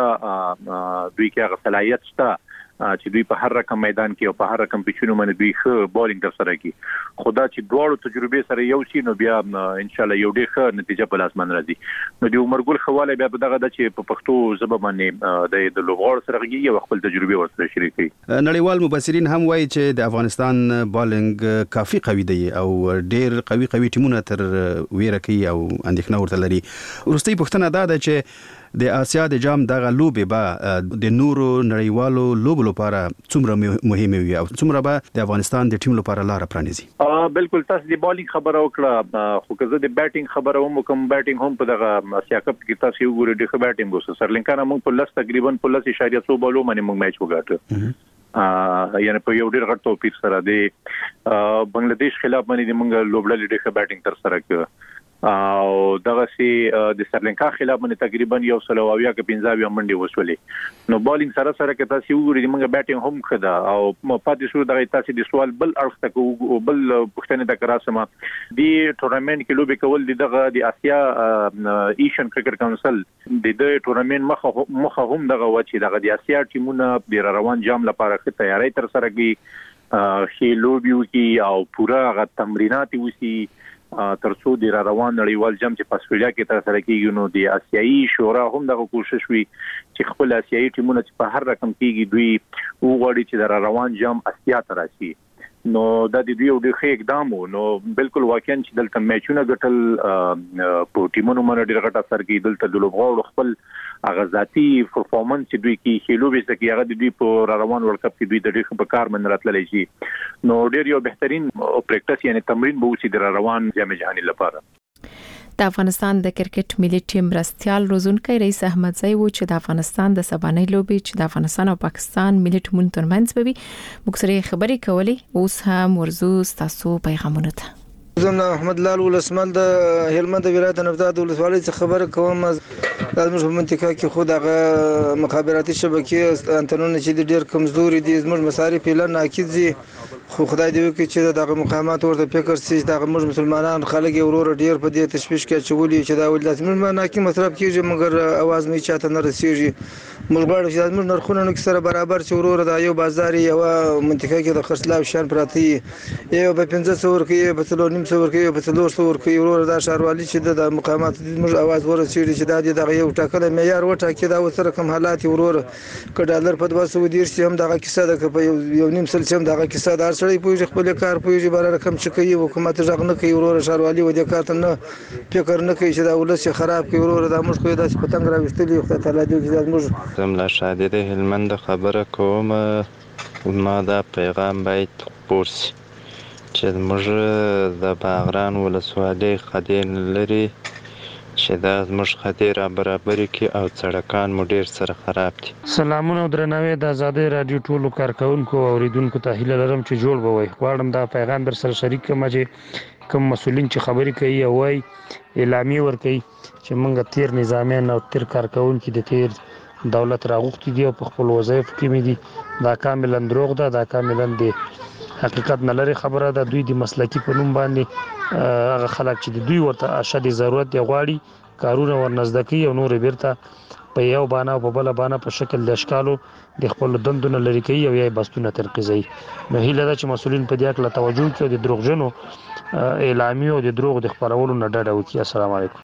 دوی کې هغه صلاحیت شته چې دوی په هر رقم میدان کې او په هر رقم پچونو باندې دوی ښه بالینګ تر سره کوي خدا چې دوړو تجربه سره یو شي نو بیا ان شاء الله یو ډېر ښه نتیجه په لاس باندې راځي نو د عمر ګل خواله بیا دغه د چې په پښتو ژبه باندې د لوبغاړو سره غږی او خپل تجربه ورسره شریکي نړیوال مبصرین هم وایي چې د افغانستان بالینګ کافي قوي دی او ډېر قوي قوي ټیمونه تر ویره کوي او اندېښنه ورته لري ورستۍ پښتنه دا ده چې د آسیا د جام دغه لوبې به د نورو نړیوالو لوبو لپاره څومره مهمه وي او څومره به د افغانستان د ټیم لپاره لار پرانیزي بالکل تاسو د بالینګ خبره وکړه خو که زه د بیټینګ خبره هم کوم بیټینګ هم په دغه آسیا کپ کې تاسو وګورئ د بیټینګ وسو سرلنکا نه موږ په لاس تقریبا په لاس اشاریه څو بالو باندې موږ میچ وګاټو یعنی په یو ډیر غټ توپیر سره د بنگلاديش خلاف باندې موږ لوبډلې د بیټینګ تر سره کړ او دغه سي د سرلنکا خلاف باندې تقریبا یو سلو او یا کې پنځاوي منډي وسولې نو بالینګ سره سره کې تاسو وګورئ موږ بیټینګ هم خدا او پاتې شو دغه تاسو د سوال بل اړخ ته بل پښتنه د کراسمه دی ټورنمنت کې لوبې کول دغه د آسیا ایشین کرکټ کونسل د دې ټورنمنت مخه مخه هم دغه وچی دغه د آسیا ټیمونه د روان جام لپاره ښه تیاری تر سره کوي خې لوبیو کې او پورا غ تمرینات وسی ترڅو د روان نړیوال جام چې په استرالیا کې تر سره کیږي نو د آسیایي شورا هم دغه کوشش وی چې خپل آسیایي ټیمونه چې په هر رقم کېږي دوی وغواړي چې د روان جام آسیا ته راشي نو د دې یو د ښه اقدام نو بالکل واقعا چې دلته میچونه ګټل په ټیمونو باندې ډېر غټ اثر کوي دلته د لوبغاړو خپل غزاتی پرفورمانس چې دوی کې خېلو به ځکه هغه د دوی په روان ورلد کپ کې دوی د ډېر په کار باندې راتللی شي نو ډېر یو بهترین پریکټس یعنی تمرین به وسی د روان جام جهاني لپاره د افغانستان د کرکټ ملي ټیم رستيال روزونکي رئیس احمد زئی و چې د افغانستان د سبانۍ لوبې چې د افغانستان او پاکستان ملي ټیمونو ترمنځ به وي موږ سره خبرې کولې اوس هم ورزو تاسو پیغامونه ته زمنا احمد لال ولسمل د هلمند ولایت نفتا د ولسوالۍ څخه خبره کوم د موږ په منطقه کې خود هغه مخابراتي شبکې انټرنیټ چې ډېر کمزوري دي زموږ مصارف اعلان ناکید دي خو خدای دې وکړي چې دغه مقامات ورته فکر سي دغه موږ مسلمانان خلک ورور ډېر په دې تشویش کې چولې چې دا ول لازم نه کې مصرف کیږي مګر اواز نه چاته نه رسیږي موږ غواړو چې موږ نرخونه نو سره برابر چې ورور د یو بازار یو منطقه کې د خرڅلاو شان پراتی یو په پنځه سو ورکې په څلور نیم سو ورکې په څلور سو ورکې ورور د شهروالي چې د مقامات موږ اواز ورسېږي چې دا د یو ټاکل معیار وټاکي دا وسره کوم حالات ورور ک ډالر په دوه سو ډیر سي هم دغه کیسه د یو نیم سل سم دغه کیسه دار سړی پوهیږي خپل کار پوهیږي بار رقم چې کوي حکومت ځغ نه کوي ورور شهروالي و د کار ته نه فکر نه کوي چې دا ولس خراب کوي ورور دا موږ خو داسې پتنګ راوستلی خو تعالی دې چې موږ زملا شاده د هلمند خبره کوم ما دا پیغام باید پورس چې موږ د باغران ولسوالۍ خدین لري چې دا زموږ خدای را برابرې کې او سړکان مو ډېر سره خراب دي. سلامونه او درناوی د آزادۍ رادیو ټولو کارکونکو او اوریدونکو ته هیله لرم چې جوړ به وي. غواړم دا پیغام در سره شریک کړم چې کوم مسؤلین چې خبرې کوي او وايي اعلامیه ورکوي چې موږ تیر نظامیان او تیر کارکونکي د تیر دولت راغوښتي دي او په خپل وظایف کې مې دي دا کاملا دروغ ده دا کاملا دی حقیقت نه لري خبره ده. دوی د مسلکی په نوم باندې هغه خلک چې دوی ورته اشد ضرورت دی غواړي کارونه ورنزده کوي او نور بیرته په یو باندې او په بل باندې په شکل د اشکالو د خپل دندونه لري کوي او یې بستونه تنقیزي. نو هیله ده چې مسؤلین په دې اړه توجه وکړي او د دروغجنو اعلامیو او د دروغ د خبرولو نه ډډه وکړي. السلام علیکم.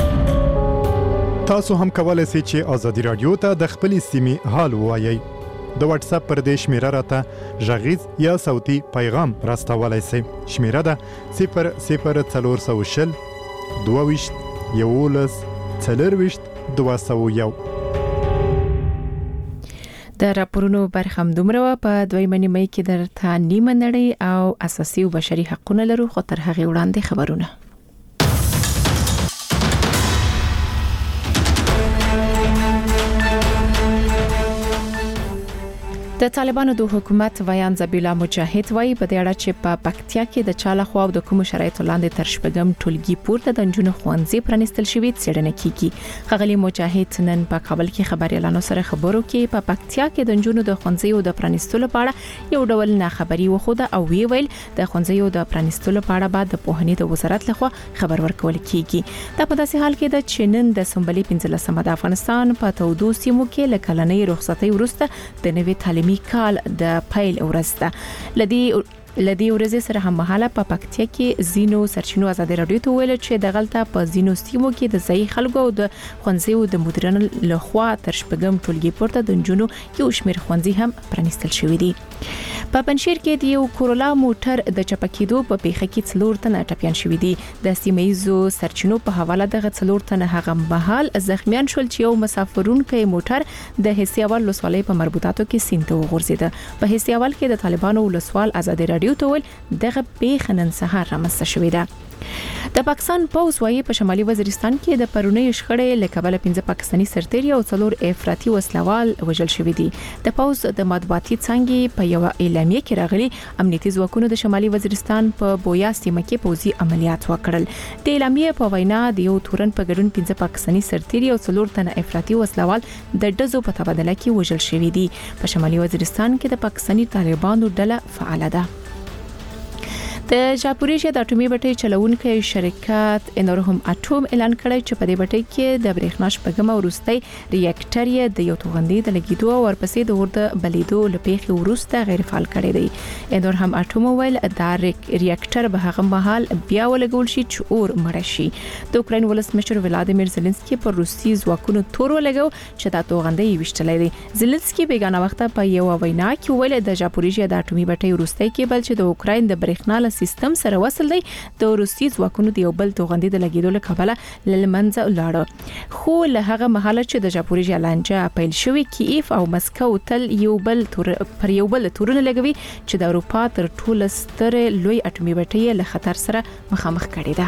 تاسو هم کولای شئ چې ازادي رادیو ته د خپلې سیمې حال ووایئ. د واتس اپ پر دې شمیره راته غږیز یا صوتي پیغام راستولای شئ. شمیره ده صفر صفر څلور سوه شل دوه ویشت یولس څلرویشت دوه سوه یو. د راپورونو برخه هم دومره وه. په دویمه نیمه کې درته نیمه نړۍ او اساسي او بشري حقونه لرو، خو تر هغې وړاندې خبرونه. د طالبانو د حکومت ویان ذبیح مجاهد وایي په دې اړه چې په پکتیا کې د چاله خو او د کوم شرایطو لاندې تر شپږم ټولګي پورته د نجونو ښوونځي پرانیستل شوی څېړنه کیږي. ښاغلي مجاهد نن په کابل کې خبريالانو سره خبرو کې په پکتیا کې د نجونو د ښوونځي د پرانیستلو په اړه یو ډول ناخبري وخوده او وی ویل د ښوونځي د پرانیستلو په اړه بعد د پوهنې د وزارت لخوا خبر ورکول کیږي. دا په داسې حال کې د چینن د سنبلې پنځلسمه د افغانستان په تودو سیمو کې لکلنۍ رخصتۍ وروسته د نوې تعلیمي کال د پیل ورځ ده. لدی لدی ورځې سره هم مهاله په پکتیا کې زینو سرچینو ازادي رادیو ته ویل چې د غلطه په زینو سیمو کې د ځای خلکو او د ښوونځیو د مدیرانو لخوا تر شپږم ټولګي پورته د نجونو یو شمېر ښوونځي هم پرانیستل شوی دي. په پنځیر کې د یو کورولا موټر د چپکیدو په پیښه کې څلور تنه ټپيان شوی دي. د سیمایزو سرچینو په حواله دغه څلور تنه هغه مهال زخمیان شول چې یو مسافرونکو موټر د حسیاوال ولسوالۍ په مربوطاتو کې سینته وغورځید. په حسیاوال کې د طالبانو ولسوال ازادي رادیو ته ول دغه پیښه نن سهار رامنځته شوې ده. د پاکستان پوز وايي په شمالي وزیرستان کې د پرونی شخړې لکبل پنځه پاکستاني سرتیري او څلور افراطي وسلوال وژل شوی دي. د پوز د مطبوعاتي څنګه په یو اعلامیه کې راغلي امنیتي ځواکونو د شمالي وزیرستان په بویا سیمه کې پوزي عملیات وکړل. د اعلامیه په وینا د یو تورن په ګډون پنځه پاکستاني سرتیري او څلور تنه افراطي وسلوال د ډزو په تبادله کې وژل شوی دي. په شمالي وزیرستان کې د پاکستاني طالبانو ډله فعال ده. د ژاپوریژیا د اټومي بټۍ چلونکي شرکت انورهم اټوم اعلان کړی چې په دې بټۍ کې د برېښنا شپږم وروستي ریاکټر یې د یو توغندي د لګیدو او ورپسې د ورته بلیدو لپاره وروسته غیر فعال کړی دی. انورهم اټوم ویل دا ریاکټر به هغه مهال بیا ولګول شي چې اور مړ شي. د اوکراین ولسمشر ولادیمیر زيلنسکي پر روسي ځواکونو تور ولګو چې دا توغندي وشتلې دي. زيلنسکي بیگانه وخت په یو وینا کې ویل د ژاپوریژیا د اټومي بټۍ وروستي کېبل چې د اوکراین د برېښنا سیستم سره وصل دی د روسي ځواکونو د یو بل توغندي د لګیدو له کبله لمنځه لاړ. خو له هغه مهاله چې د ژاپوریژیا لانجه پیل شوې کیف او مسکو تل یو بل تور پر یو بل تورونه لګوي چې د اروپا تر ټولو ستره لوی اټومي بټۍ له خطر سره مخامخ کړي ده.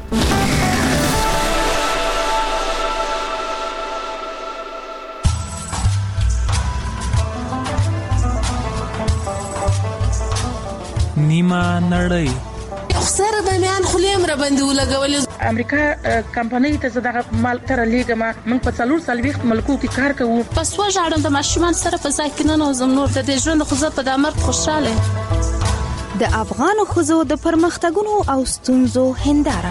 نیمه نړۍ سره د میان خلیم را باندې ولګولې. امریکا کمپنۍ ته زداغه مال تر لیګما موږ په څلور سلويخت ملکو کې کار کوو. پس وژاړم د ماشومان سره په ځای کې نه نوزم نور د دې ژوند خو زه په دامر خوشاله. د افغان خزو د پرمختګونو او ستونزو هنداره.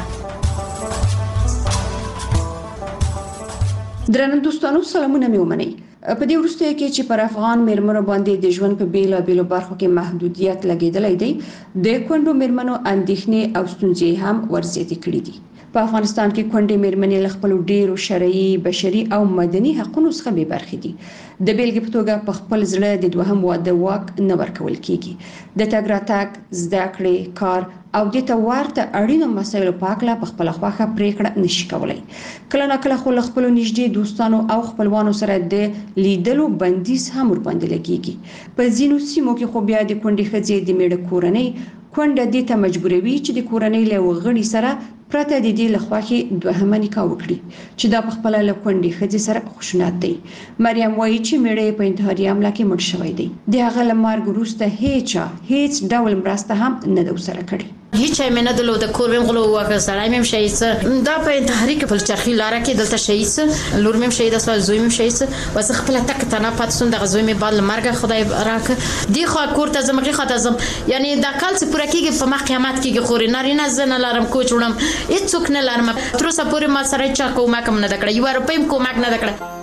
درنو دوستانو سلامونه مې ومنئ. په دې وروسته کې چې پر افغان میرمنو باندې د ژوند په بیلا بیلو برخو کې محدودیت لګیدلې دی د کونډو میرمنو اندېښنې او ستونزې هم ورزياتې کړې دي. په افغانستان کې کونډې میرمنې له خپل ډیرو شرعي بشري او مدني حقوقو څخه بې برخې دي. د بیلګې په توګه په خپل زړه د دوهم واده واک نه ورکول کیږي. د تګ راتګ زده کړې کار او د توارته اړینو مسایلو په اړه په خپل خواخه پریکړه نشي کولای. کله نه کله خو خپل نږدې دوستانو او خپلوانو سره د لیدلو بندیز هم ور باندې لګیږي. په ځینو سیمو کې خو بیا د کونډې ښځې د میړه کورنۍ کونډه دې ته مجبوروي چې د کورنۍ له وغړي سره پرته د دې لخواخي دوهمه نکاح وکړي چې دا په خپل له کونډې ښځې سره خشونت دی. مریم وایي چې میړه په انتحاري حمله کې مړ شوی دی. د هغه له مرګ وروسته هیڅ هیڅ ډول مرسته هم نه ده وسره کړې. هیڅ مې نه دلو د کور ویم غلو واکه سړی مې شهید دا په انتحاري کې په چرخي لاره کې دلته شهید لور مې شهید اسو زوی مې شهید وس خپل تک تنه پاتسون د غزوی مې بعد مرګ خدای راک دی خو کور ته زمغه خاطر زم یعنی دا کال څه پوره کېږي په مخ قیامت کې خوري نارینه زنه لارم کو چوړم هیڅ څوک نه لارم تر اوسه پورې ما سره چا کومه کم نه دکړه یو روپیم کومک نه دکړه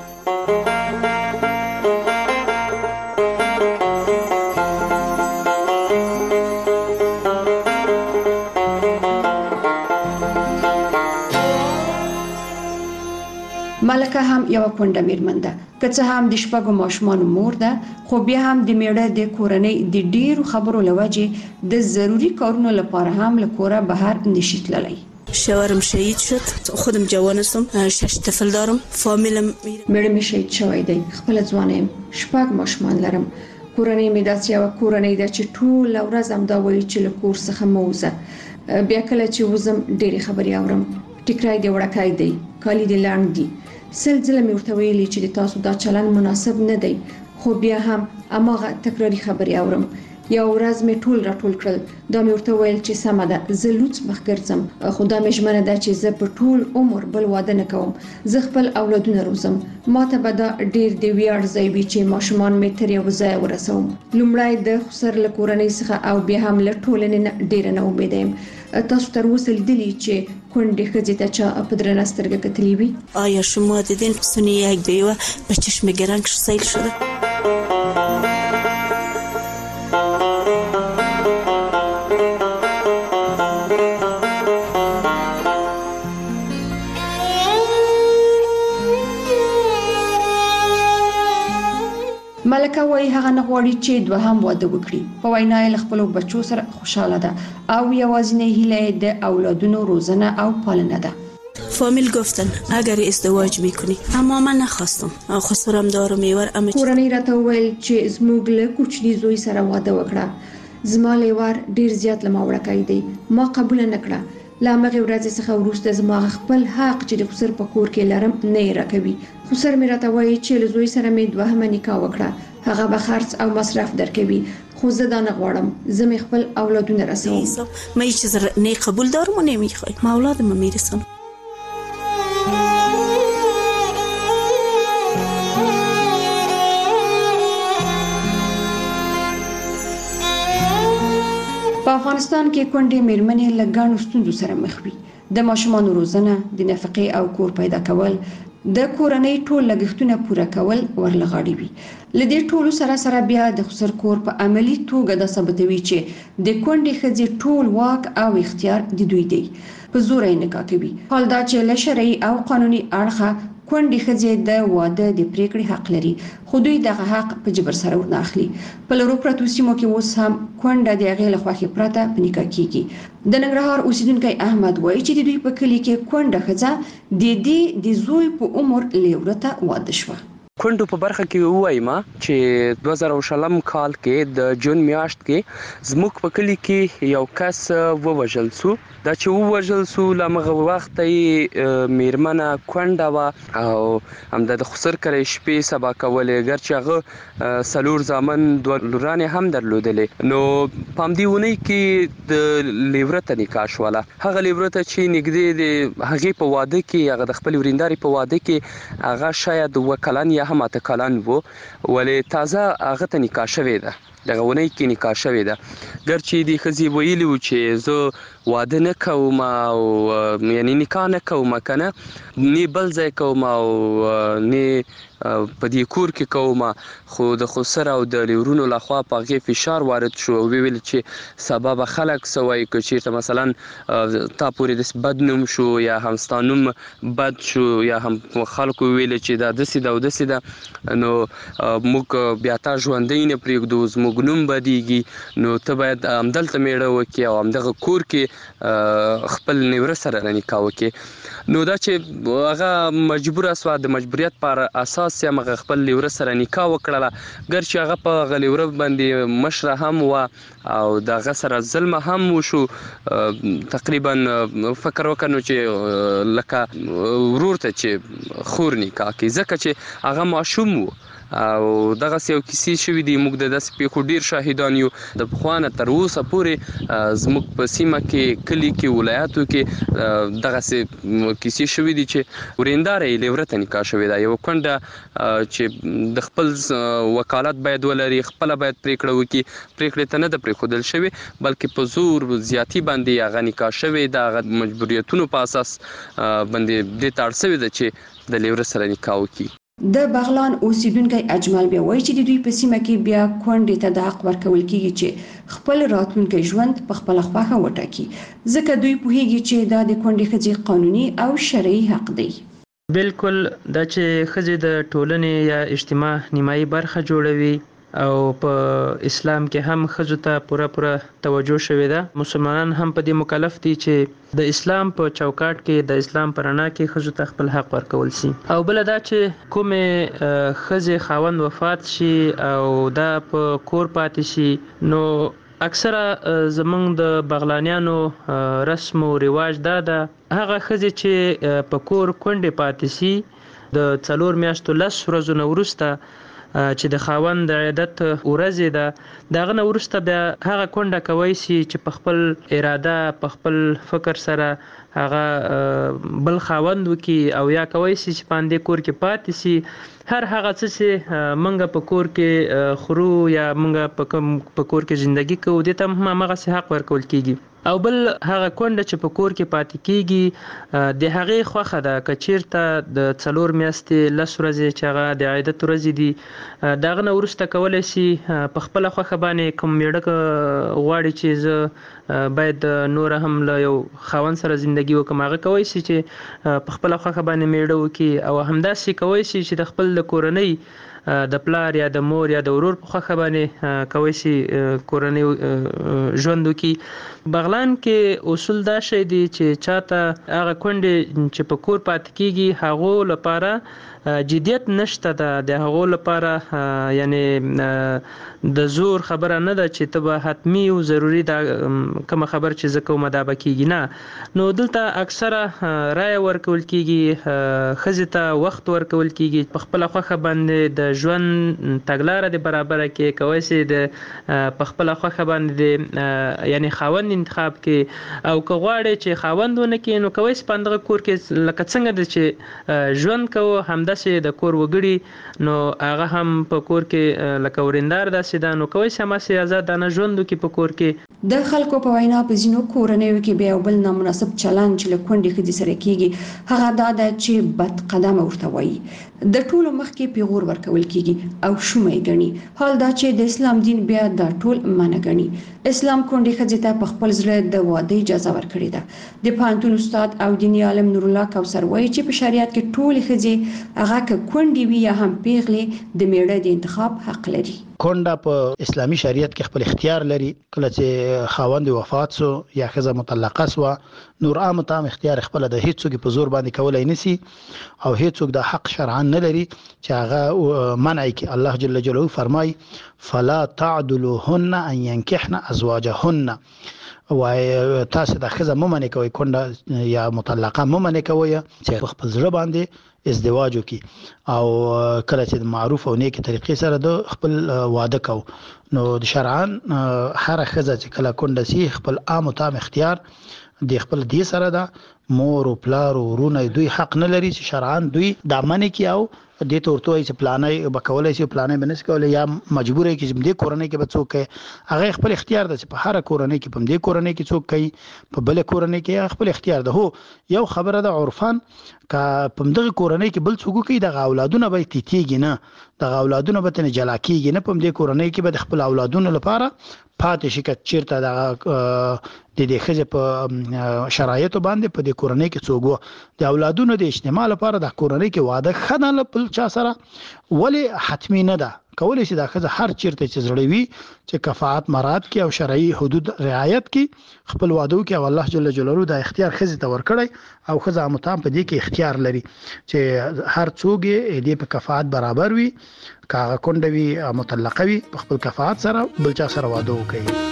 ملکه هم یو کونډه میرمن ده که څه هم د شپږو ماشومانو مور ده خو بیا هم د میړه د کورنۍ د ډیرو خبرو لوجه د ضروری کارونو لپاره هم له کوره بهر نشي تللی. شوهرم شهید شد، خودم جوان هستم، شش طفل دارم، فامیلم میړه می شهید شوی دی، خپل ځوانم، شپږ ماشومان لرم. کورنۍ می داسې یو کورنۍ ده چې ټول ورځ هم دا وایي چې له کور څخه موزه. بیا کله چې وزم ډېری خبرې اورم، ټیکرای دی وړکای دی، کالی دی لاند دی. سلسله مې ورته ویلي چې د تاسو دا چلن مناسب نه دی، خو بیا هم اماغه تکراری خبرې اورم. یو ورځ مې ټول راټول کړل، دا مې ورته ویل چې سمه ده زه لوڅ مخ ګرځم، خو دا مې ژمنه ده چې زه په ټول عمر بل واده نه کوم. زه خپل اولادونه روزم، ما ته به دا ډیر دی ویاړ ځای وي چې ماشومان مې تر یو ځای ورسوم. لومړی د خسر له کورنۍ څخه او بیا هم له ټولنې نه ډیر نه امید یم. تاسو تر اوسه لیدلی چې کونډې ښځې ته چا په درنه سترګه کتلی وي؟ آیا شما دیدین سنی یک بیوه به چشم گرنگ سیل شده؟ ملکه وایي هغه نه غواړي چې دوهم واده وکړي. په وینا یې له خپلو بچو سره خوشحاله ده او یوازینۍ هیله یې د اولادونو روزنه او پالنه ده. فامیل گفتن اگر ازدواج میکنی، اما من نخواستم، خسرم دارم میور. کورنۍ راته وویل چې زموږ له کوچني زوی سره واده وکړه. زما لیوار ډیر زیات له ما وړکای دی، ما قبول نه کړه. لا مغه ورځ څخه وروسته زما خپل حق چې د خسر په کور کې لرم نه راکوي. خسر مې راته وایي چې له زوی سره مې دوهمه نکاح وکړه، هغه به خرڅ او مصرف درکوي، خو زه دا نه غواړم. زه مې خپل اولادونه رسوم. ما هیچ چیز نه قبول دارم و نمیخوام، ما اولادم میرسم. په افغانستان کې کونډې میرمنې له ګڼو ستونزو سره مخ وي. د ماشومانو روزنه، د نفقې او کور پیدا کول، د کورنۍ ټول لګښتونه پوره کول ورلغاړي وي. له دې ټولو سره سره بیا د خسر کور په عملی توګه د ثابتوي چې د کونډې ښځې ټول واک او اختیار د دوی دی. په زور یې نکاح کوي. حال دا چې له شرعي او قانوني اړخه کونډې ښځې د واده د پریکړې حق لري، خو دوی دغه حق په جبر سره ورنه اخلي. په لرو پرتو سیمو کې اوس هم کونډه د هغې له خوښې پرته په نکاح کیږي. د ننګرهار اوسیدونکی احمد وایي چې د دوی په کلي کې کونډه ښځه د دې د زوی په عمر له ورته واده شوه. کونډو په برخه کې ووایم چې دوه زره شلم کال کې د جون میاشت کې زموږ په کلی کې یو کس ووژل سو. دا چې ووژل سو لمغه وخت یې میرمنه کونډه و او همدا د خسر کرے شپې سبا کولې، ګرچې هغه سلور زامن دوه لورانې هم درلودلې. نو پام دی ونی کې د لیورته نکاح شوله. هغه لیورته چې نګدې د هغې په واده کې هغه د خپل ورینداري په واده کې هغه شاید وکلن یا هم اته کلن وو، ولې تازه هغه ته نکاح شوې ده، دغه ونی کې نکاح شوې ده. ګرچې د ښځې ویلي و چې زه واده نه کوم او یعنی نکاح نه کوم، کنه نه بل ځای کوم او نه په دې کور کې کوم، خو د خسر او د لیورونو لخوا په هغې فشار وارد شو او ویل چې سبا به خلک څه وایي که چېرته مثلا تا پورې داسې بد نوم شو یا هم ستا نوم بد شو یا هم خلکو ویل چې دا داسې ده او داسې ده، نو موږ بیا تا ژوندی نه پرېږدو، زموږ نوم بدیږي، نو ته باید همدلته میړه وکړې او همدغه کور کې خپل نیوره سره نکاح وکړې. نو دا چې هغه مجبوره سوه، د مجبوریت پر اساس یې هغه خپل لیوره سره نکاح وکړله، ګرچې هغه په هغه لیوره باندې مشره هم وه او د هغه سره ظلم هم وشو. تقریبا فکر وکړ نو چې لکه ورور ته چې خور نکاح کوي، ځکه چې هغه ماشوم و او دغه یو کیسې شوې دي. موږ د داسې پیښو ډیر شاهدان یو. د پخوانه تر اوسه پورې زموږ په سیمه کې، کلی کې، ولایاتو کې دغه کیسې شوې دي چې ورېنداره یې لیورته نکاح شوې ده. یو کونډه چې د خپل وکالت باید ولري، خپله باید پریکړه وکړي، پریکړې ته نه ده پرېښودل شوې بلکې په زور زیاتي باندې هغه نکاح شوې ده. هغه مجبوریتونو په اساس باندې دې ته اړ شوې ده چې د لیوره سره نکاح وکړي. د بغلان اوسیدونکي اجمل بیا وایي چې د دوی په سیمه کې بیا کونډې ته د حق ورکول کیږي چې خپل راتلونکي ژوند په خپل خوښه وټاکي، ځکه دوی پوهیږي چې دا د کونډې ښځې قانوني او شرعي حق دی. بالکل دا چې ښځې د ټولنې یا اجتماع نیمایي برخه جوړوي او په اسلام کې هم ښځو ته پوره پوره توجه شوې ده. مسلمانان هم په دې مکلف دي چې د اسلام په چوکاټ کې، د اسلام په رڼا کې ښځو ته خپل حق ورکول شي. او بل دا چې کومې ښځې خاوند وفات شي او دا په کور پاتې شي، نو اکثره زمونږ د بغلانیانو رسم او رواج دا ده هغه ښځې چې په کور کونډې پاتې شي د څلور میاشتو لس ورځو نه وروسته چې د خاوند د عیدت ورځې ده، دغه نه وروسته بیا هغه کونډه کولی شي چې په خپل اراده، په خپل فکر سره هغه بل خاوند وکړي او یا کولی شي چې په همدې کور کې پاتې شي. هر هغه څه چې موږ په کور کې خورو یا موږ په کوم په کور کې ژوندګي کوو، دې ته هم همغسې حق ورکول کیږي. او بل هغه کونډه چې په کور کې پاتې کیږي د هغې خوښه ده که چیرته د څلور میاشتې لس ورځې چې هغه د عیدت ورځې دي، د هغه نه وروسته کولی شي په خپله خوښه باندې کوم میړه غواړي چې زه باید نوره هم له یو خاوند سره زندګي وکړم، هغه کولی شي چې په خپله خوښه باندې میړه وکړي. او همداسې کولی شي چې د خپل د کورنۍ د پلار یا د مور یا د ورور په خوښه باندې کولی شي کورنۍ ژوند وکړي. بغلان کې اصول دا شی دی چې چاته هغه کونډې چې په کور پاتې کیږي هغو لپاره جدیت نشته ده، د هغو لپاره یعنی د زور خبره نه ده چې ته به حتمی او ضروري دا کومه خبر چې زه کومه دا به کیږي نه. نو دلته اکثره رایه ورکول کیږي، ښځې ته وخت ورکول کیږي، په خپله خوښه باندې د ژوند تګلاره د برابره کې کولی شي د په خپله خوښه باندې یعنی خاوند انتخاب کې. او که غواړي چې خاوند ونه کړي نو کولی شي په همدغه کور کې لکه څنګه ده چې ژوند کوو همداسې د کور وګړي، نو هغه هم په کور کې لکه ورېندار داسې ده، نو کولی شي هماسې ازادانه ژوند وکړي په کور کې. د خلکو په وینا په ځینو کورنیو کې بیا بل نامناسب چلند چې له کونډې ښځې سره کیږي هغه دا ده چې بد قدمه ورته وایي، د ټولو مخکې پیغور ورکول کیږي او شومه یې ګڼي. حال دا چې د اسلام دین بیا دا ټول منع ګڼي. اسلام کونډې ښځې ته په خپل زړه د واده اجازه ورکړې ده. د پوهنتون استاد او دیني عالم نور الله کوثر وایي چې په شریعت کې ټولې ښځې هغه که کونډې وي یا هم پیغلې د میړه د انتخاب حق لري. کونډه په اسلامي شریعت کې خپل اختیار لري. کله چې خاوند وفات سو یا ښځه مطلقه سو، نور عام تام اختیار خپل د هیڅوک په زور باندې کولای نسی او هیڅوک د حق شرعاً نه لري چې هغه منع کی. الله جل جلاله فرمای فلا تعدلوهن ان ينكحن ازواجهن، وای تاسو د ښځه ممنه کوي کونډه یا مطلقه ممنه کوي چې خپل ځړ باندې ازدواج وکي او کله چې معروف او نیک طریقې سره د خپل واده کو. نو د شرعاً هر ښځه چې کله کونډه سي خپل عام او تام اختیار د خپل دې سره ده. مور او پلار او ورونه دوی حق نه لري چې شرعاً دوی د منې کی او دې تورته چې پلانې بکولای شي پلانې بنس کولای یا مجبور کی چې دې کورنۍ کې به څوک هغه خپل اختیار ده چې په هر کورنۍ کې په دې کورنۍ کې څوک کوي، په بل کورنۍ کې خپل اختیار ده. هو یو خبره ده عرفان کا په دغه کورنۍ کې بل څوک کوي د اولادونو به تیتیږي نه، د اولادونو به تنه جلا کیږي نه، په دې کورنۍ کې به خپل اولادونو لپاره پاتې شي که چیرته د د دې ښځې په شرایطو باندې په دې کورنۍ کې څوک د اولادونو د اجتماع لپاره د کورنۍ کې واده ښه نه بل چا سره ولې حتمی نه ده. کولی شي دا ښځه هر چیرته چې زړه وي چې کفاءت مراد کې او شرعي حدود رعایت کې خپل واده وکړي او الله جل جلاله دا اختیار ښځې ته ورکړی او ښځه عموتام په دې کې اختیار لري چې هر څوک یې دې په کفاءت برابر وي، که هغه کونډه وي مطلقه وي په خپل کفاءت سره بل چا سره واده وکړي.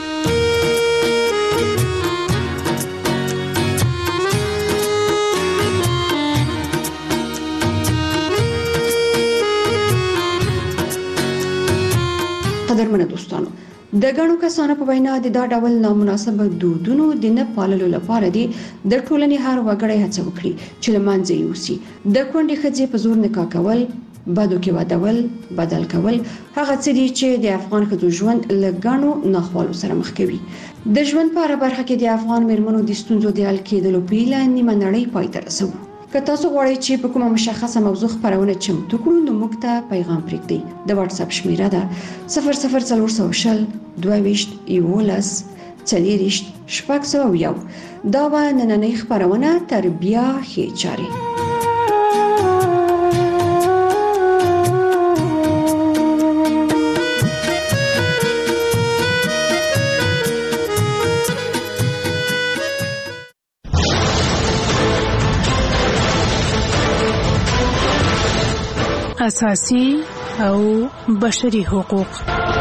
د غنو کسانو په وینا د دا ډول نامناسب دودونو د نه پاللو لپاره د ټولنې هر وګړی هڅه وکړي چې لمانځي یوسي د کونډې ښځې په زور نکاح کول، بدو کې ودول، بدل کول هغه څه دي چې د افغان ښځو ژوند له غنو ناخوالو سره مخ کوي. د ژوند په اړه برخه کې د افغان میرمنو د ستونزو د حل کېدلو په اړه نیمه نړۍ پای ته رسوو. که تاسو غواړئ چې په کومه مشخصه موضوع خبرونه چمتو کړو نو موږ ته پیغام پرېږدئ. د واتس اپ شمیره ده صفر صفر څلور سوه شل دوه ویشت یولس څلېرویشت شپږ سوه یو. دا به نننۍ خبرونه تر بیا ښې چارې. اساسي او بشري حقوق.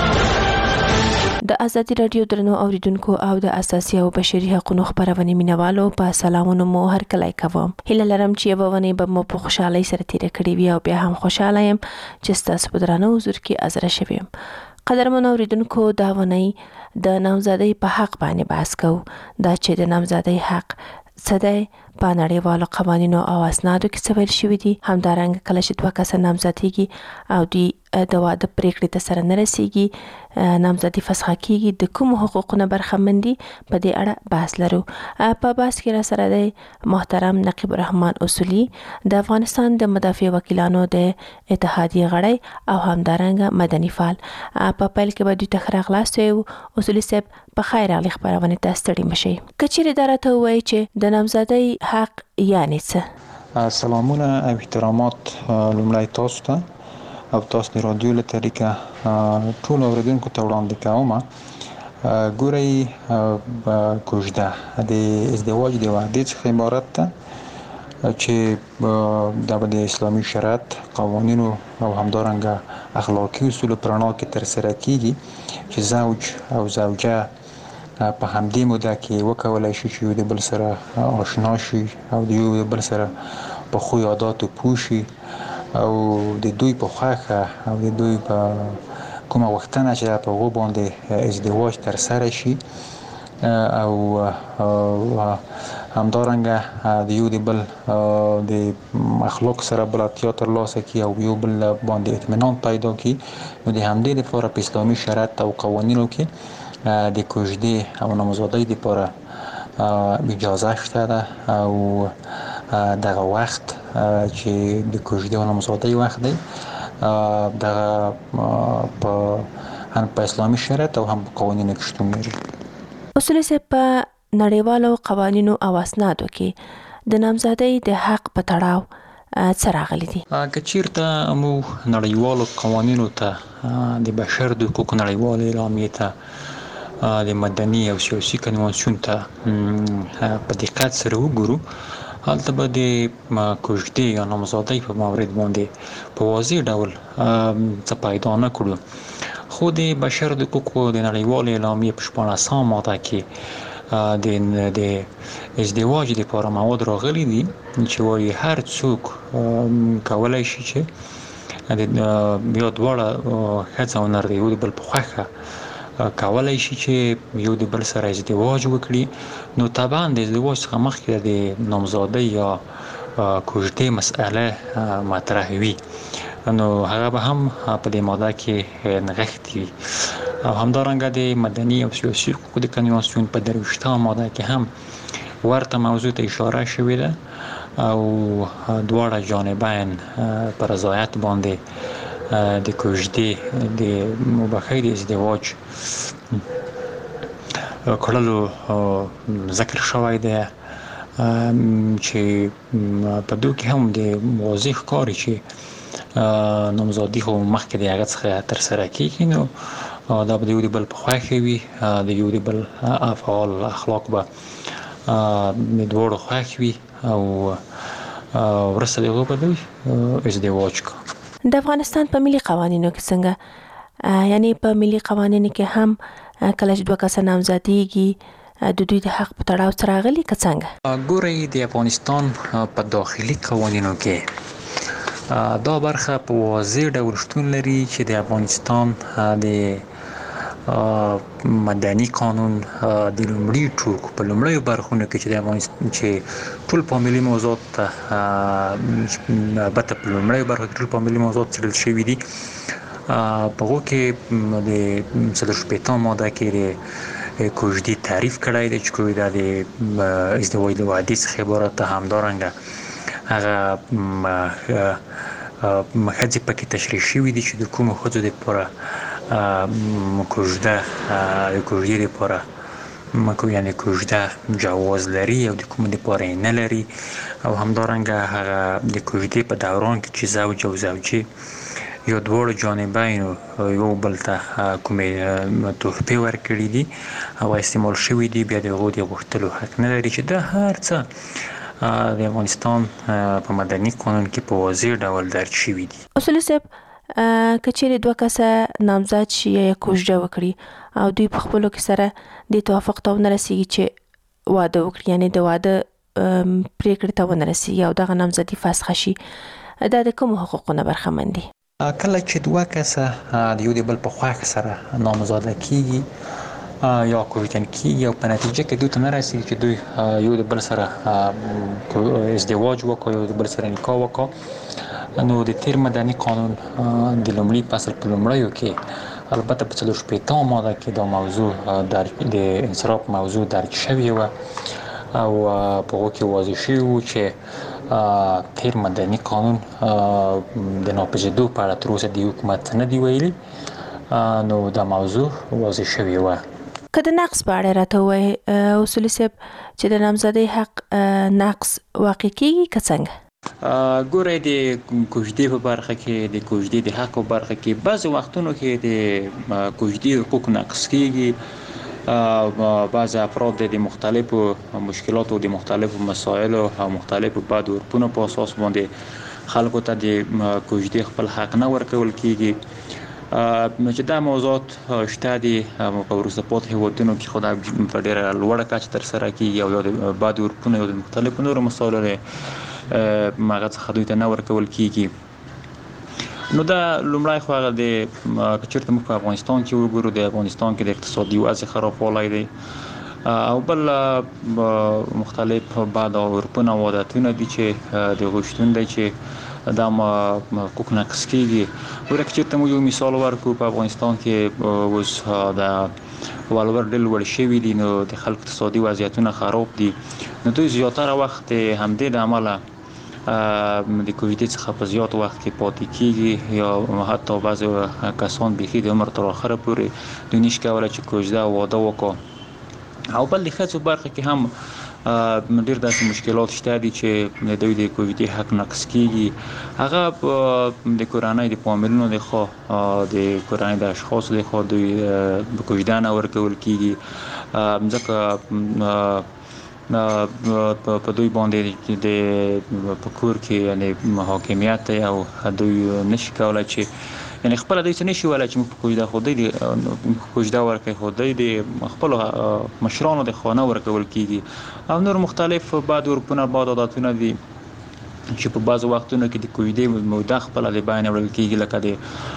د ازادي رادیو درنو اوریدونکو او د اساسي او بشري حقوقو خبرونه مینوالو په سلامونو مو هر کله کوم. هله لرم چې یو ونه به مو په خوشحالي سره تیر کړی وي او بیا هم خوشاله يم چې تاسو په درنو حضور کې حاضر شوم. قدرمن اوریدونکو دا ونی د نامزادۍ په حق باندې بحث کوو. دا چې د نامزادۍ حق صدای په نړیوالو قوانینو او اسنادو کې څه ویل شوی دي. همدارنګه کله چې دوه کسه نامزادېږي او د د واده پریکړې ته سره نه رسیږي، نامزادي فسخه کیږي، د کوم حقوقونه برخمندي په دې اړه بحث لرو. په بحث کې را سره د محترم نقیب الرحمن اصولي د افغانستان د مدافع وکیلانو د اتحادیه غړی او همدارنګه مدني فعال. په پیل کې به دوی ته ښه راغلاست وایو. اصولي صاحب په خیر راغلی خبرونه ته ستړي مشئ. که چیرې دا راته ووایي چې د نامزادۍ حق یعنی څه؟ سلامونه او احترامات لومړی تاسو ته او تاسو د رادیو له طریقه ټول اوریدونکو ته وړاندې کوم. ګورئ کوژده د ازدواج د وعدې څخه عبارت ده چې د اسلامي شریعت قوانینو او همدارنګه اخلاقی اصول پرانا کې تر سره کیږي چې زوج او زوجه په همدې موده کې وکولای شي چې یو د بل سره آشنا شي او د یو د بل سره په خو عادتو پوه شي او د دوی په خواخه او د دوی په کومه وختنه چې په غو باندې ازدواج تر سره شي او همدارنګه د یو د بل د اخلاق سره بلدتیا ترلاسه کړي او یو بل باندې اطمینان پیدا کړي. نو د همدې لپاره په اسلامي شریعت او قوانینو کې د کوژدې او نامزادۍ لپاره اجازه شته ده او دغه وخت چې د کوژدې او نامزادۍ وخت دی دغه په هم په اسلامي شریعت او هم په قوانینو کې شتون لري. اصول صاحب په نړیوالو قوانینو او اسنادو کې د نامزادۍ د حق په تړاو څه راغلي دي؟ که چیرته مو نړیوالو قوانینو ته د بشر د حقوقو نړیوالې اعلامیې ته د مدني او سیاسي کنوانسیون ته په دقت سره وګورو، هلته به د کوژدې یا نامزادۍ په مورد باندې په واضح ډول څه پیدا نه کړو. خو د بشر د حقوقو د نړیوالې اعلامیې په شپاړسمه ماده کې د د ازدواج لپاره مواد راغلي دي چې وايي هر څوک کولای شي چې د یو دواړه ښځه او نر د یو بل په خوښه کولای شي چې یو د بل سره ازدواج وکړي. نو طبعا د ازدواج څخه مخکې د نامزادۍ یا کوژدې مسئله مطرح وي، نو هغه به هم په دې ماده کې نغښتې وي. او همدارنګه د مدني او سیاسي حقوقو د کنوانسیون په درویشتمه ماده کې هم ورته موضوع ته اشاره شوې ده او دواړه جانبین پر رضایت باندې د کوژدې د مباحثې د ازدواج کړلو ذکر شوی دی چې په دوی کې هم د واضح ښکاري چې نامزادي خو مخکې د هغه څخه تر سره کېږي، نو دا به د یو د بل په خوښه وي، د یو د بل افعال اخلاق به د دواړو خوښ وي او وروسته د هغو به دوی ازدواج کوي. د افغانستان په ملي قوانینو کې څنګه، یعنی په ملي قوانینو کې هم کله چې دوه کسه نامزادېږي د دوی د حق په تړاو څه راغلي که څنګه؟ ګورئ د افغانستان په داخلي قوانینو کې دا برخه په واضح ډول شتون لري چې د افغانستان د مدني قانون د لومړي ټوک په لومړیو برخونو کې چې د افغانستان چې ټول فاميلي موضوعات ته البته په لومړیو برخو کې ټول فاميلي موضوعات څېړل شوي دي. په هغو کې د څلور شپېتم ماده کې د کوژدې تعریف کړی دی چې کوژده د ازدواج د وعدې څخه عبارت ده. همدارنګه هغه ښځې پکې تشریح شوي دي چې د کومو ښځو دپاره کوژده د کوژدې دپاره یعنې کوژده جواز لري او د کومو دپاره یې نه لري. او همدارنګه هغه د کوژدې په دوران کې چې زوج او زوجې یا دواړو جانبینو یو بل ته کومې تحفې ورکړي دي او استعمال شوي دي، بیا د هغو د غوښتلو حق نه لري. چې دا هر څه د افغانستان په مدني قانون کې په واضح ډول درج شوي دي. اصولي صاحب، که چیرې دوه کسه نامزد شي یا کوژده وکړي او دوی په خپلو کې سره د توافق ته ونه رسېږي چې واده وکړي، یعنې د واده پرېکړې ته ونه رسېږي او دغه نامزدي فسخه شي، دا د کومو حقوقو نه برخمن دي؟ کله چې دوه کسه د یو د بل په خوښه سره نامزاده کېږي یا کوژدن کېږي او په نتیجه کې دوی ته نه رسېږي چې دوی یو د بل سره ازدواج وکړي، یو د بل سره نکاح وکړي، نو د تیر مدني قانون د لومړي فصل په لومړیو کې البته په څلور شپېتمه ماده کې دا موضوع د انصراف موضوع درج شوې وه او په هغو کې واضح شوي وو چې تیر مدني قانون د ناپېژېدو په اړه تر اوسه د حکومت نه دی ویلي، نو دا موضوع واضح شوې وه. که د نقص په اړه راته ووایې اصولي صاحب چې د نامزدۍ حق نقص واقع کېږي که څنګه؟ ګورئ، د کوژدې په برخه کې د کوژدې د حق په برخه کې بعضې وختونو کې د کوژدې حقوق نقص کېږي. بعض افراد د مختلفو مشکلاتو د مختلفو مسایلو او مختلفو بد عرفونو په اساس باندې خلکو ته د کوژدې خپل حق نه ورکول کېږي. چې دا موضوعات شته دي په وروسته پاتې هېوادونو کې، خو دا په ډېره لوړه کچه ترسره کېږي او یا د بد عرفونو یا د مختلفو نورو مسایلو هغه څخه دوی ته نه ورکول کېږي. نو دا لومړی خو هغه د که چېرته موږ په افغانستان کې وګورو، د افغانستان کې د اقتصادي وضع خرابوالی دی او بل مختلف بد عرفونه او عادتونه دي چې د هغوی شتون دی چې دا حقوق نقص کېږي. ګوره، که چېرته موږ یو مثال ورکړو، په افغانستان کې اوس د ولور ډېر لوړ شوي دي، نو د خلکو اقتصادي وضعیتونه خراب دي، نو دوی زیاتره وخت همدې د امله د کوژدې څخه په زیات وخت کې پاتې کېږي یا حتی بعضې کسان بیخي د عمر تر آخره پورې دوی نشي کولی چې کوژده او واده وکړي. او بل د ښځو برخه کې هم ډېر داسې مشکلات شته دي چې د دوی د کوژدې حق نقص کېږي. هغه د کورنۍ د فامیلونو د خوا د کورنۍ د اشخاصو د خوا دوی کوژده نه ورکول کېږي، ځکه په دوی باندې د په کور کې یعنې حاکمیت دی او دوی نشي کولی چې یعنې خپله دوی څه نشي ویلی چې موږ په کوژده خو دوی د کوژده ورکوي، خو دوی د خپلو مشرانو د خوا نه ورکول کېږي. او نور مختلف بد عرفونه بد عادتونه دي چې په بعضو وختونو کې د کوژدې موده خپله د بیان وړل کېږي، لکه د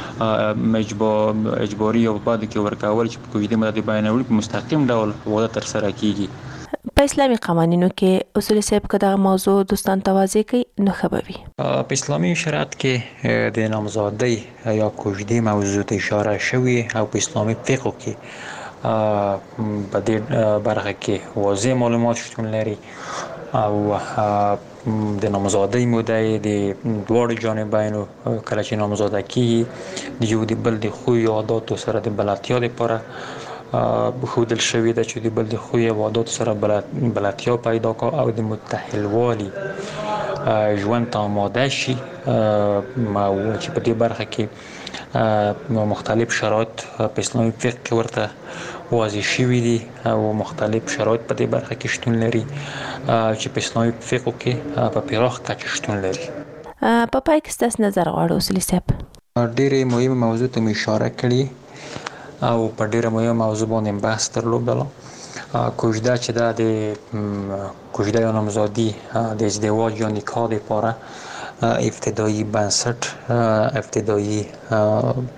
اجباري او بعد کې ورکول چې په کوژدې موده د بیان وړل په مستقیم ډول واده ترسره کېږي. په اسلامي قوانینو کې اصولي صاحب که دغه موضوع دوستان ته واضح کړي نو ښه به وي. په اسلامي شریعت کې د نامزادۍ یا کوژدې موضوع ته اشاره شوې او په اسلامي فقه کې په دې برخه کې واضح معلومات شتون لري او د نامزادۍ موده د دواړو جانبینو کله چې نامزاده کېږي د یو د بل د خوی او عاداتو سره د بلدتیا دپاره ښودل شوې ده چې د بل د خوی او عاداتو سره بلدتیا پیدا کړي او د متحلوالي ژوند ته آماده شي، چې په دې برخه کې مختلف شرایط په اسلامي فقه کې ورته واضح شوي دي او مختلف شرایط په دې برخه کې شتون لري چې په اسلامي فقه کې په پراخ کچه شتون لري. په پای کې ستاسو نظر غواړو اصولي صاحب. ډېرې مهمه موضوع ته مې اشاره کړې او په ډېره مهمه موضوع باندې بحث درلودلو. کوژده چې دا د کوژده یا نامزادي د ازدواج یا نکاح دپاره ابتدایي بنسټ ابتدایي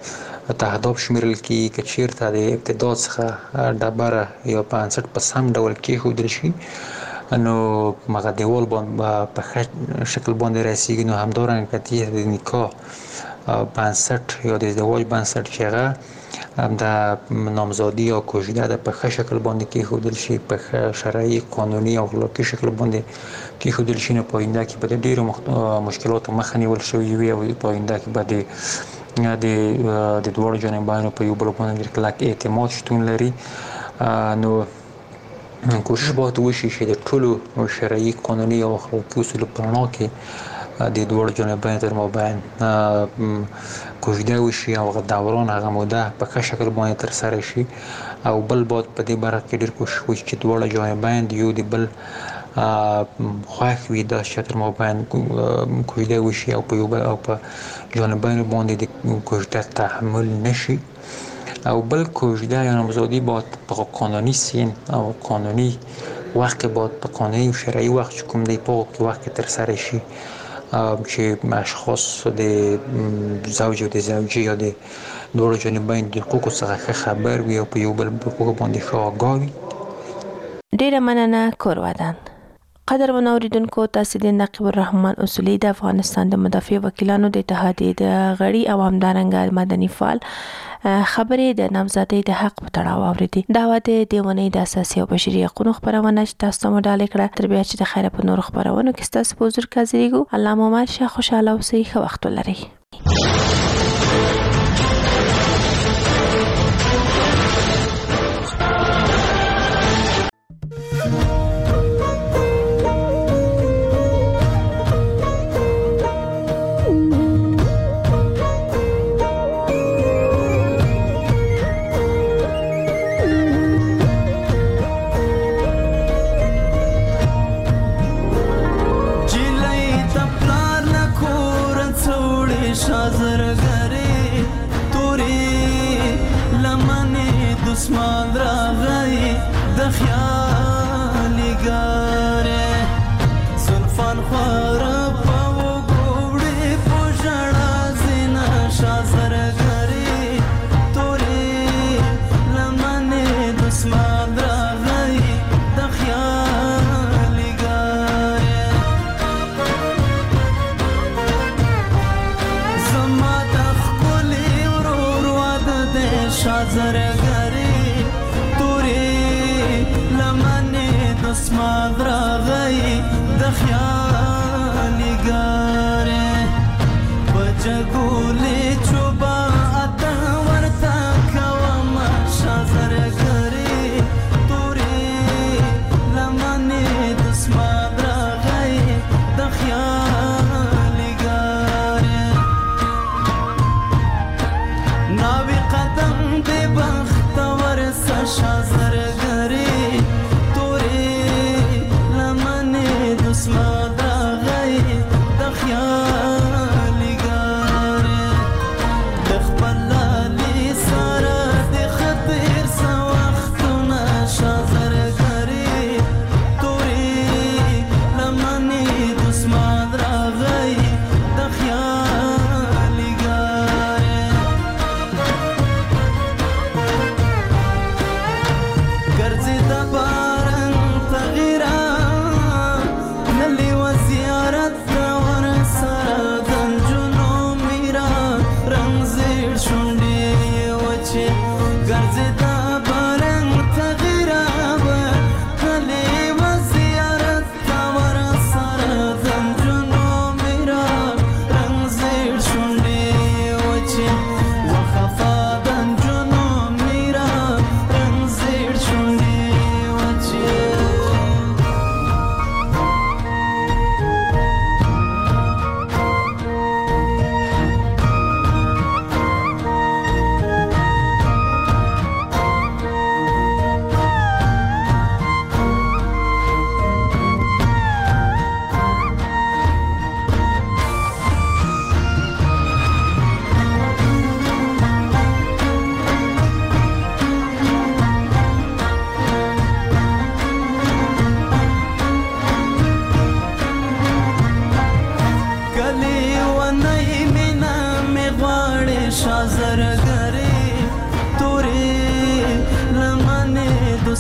تهداب شمیرل کی چې چیرته د ابتدا څخه ډبره یا بنسټ په سم ډول کې خودل شي نو مغه دیوال باندې په ښه شکل باندې رسیږي نو همدارنګه کتیه د نکاح بنسټ یا د ازدواج بنسټ چې هغه د نامزادی یا کوژده د په ښه شکل باندې کې خودل شي په ښه شرعي قانوني او اخلاقي شکل باندې کې خودل شي نو په آینده کې به ډیرو مشکلاتو مخه نیول شوی وي او په آینده کې به د د د دوه جانبانو په یو بل باندې کلک اعتماد شتون لري نو کوشش باید وشي چې د ټولو شرعي قانوني او اخلاقي اصولو په رڼا کې د دوه جانبانو تر مابین کوژده وشي او دوران هغه موده په ښه شکل باندې تر سره شي او بل باید په دې برخه کې ډېر کوشش وشي چې دوه جانبان یو د بل خوښ وي دا چې تر مابین کوژده وشي او په یو بل او په جانبانو باندې د کوژده تحمل نشي او بل کوژده یا نامزادی باید په قانوني سین او قانوني وخت باید په قانوني او شرعي وخت کوم دی په وخت تر سره شي چې اشخاص د زوج او د زوجي یا د دوه جانبین د حقوقو څخه خبر وي او په یو بل حقوق باندې ښه آگاه وي. ډیره مننه کورودان. قدر منوریدونکو تاسو د نقیب الرحمن اصولی د افغانستان د مدافع وکیلانو د اتحادیې د غړي او همدارنګه مدني فعال خبرې د نامزادۍ د حق په تړاو اوریدي. دا و د دیونې د اساسي او بشري حقوقو خبرونه چې تاسو ته مډاله کړه. تر بیا چې د خیره په نور خبرونو کې تاسو په حضور کې حاضرېږو. الله مو مال شه خوشاله اوسئ. ښه وخت ولرئ.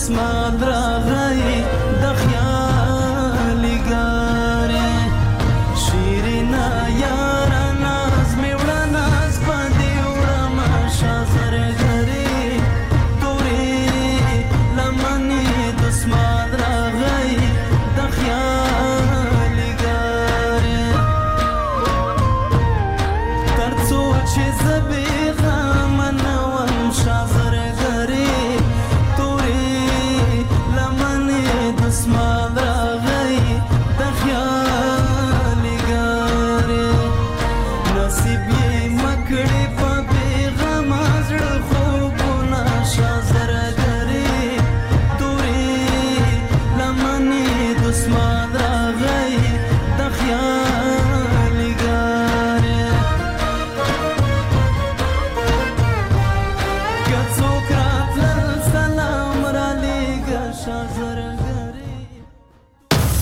دسمال راغی د خیال ګارې شیرینا یارا ناز می وړه ناز باندې وړم شازر غری تورې لمنې دسمال راغی د خیال ګارې ترڅو چې زبې غم نه وم شازر غری تورې لمنې دسمال راغی د خیال ګارې نصیب یې مکړې په بیغم زړه خوبونه شازر غری تورې لمنې دسمال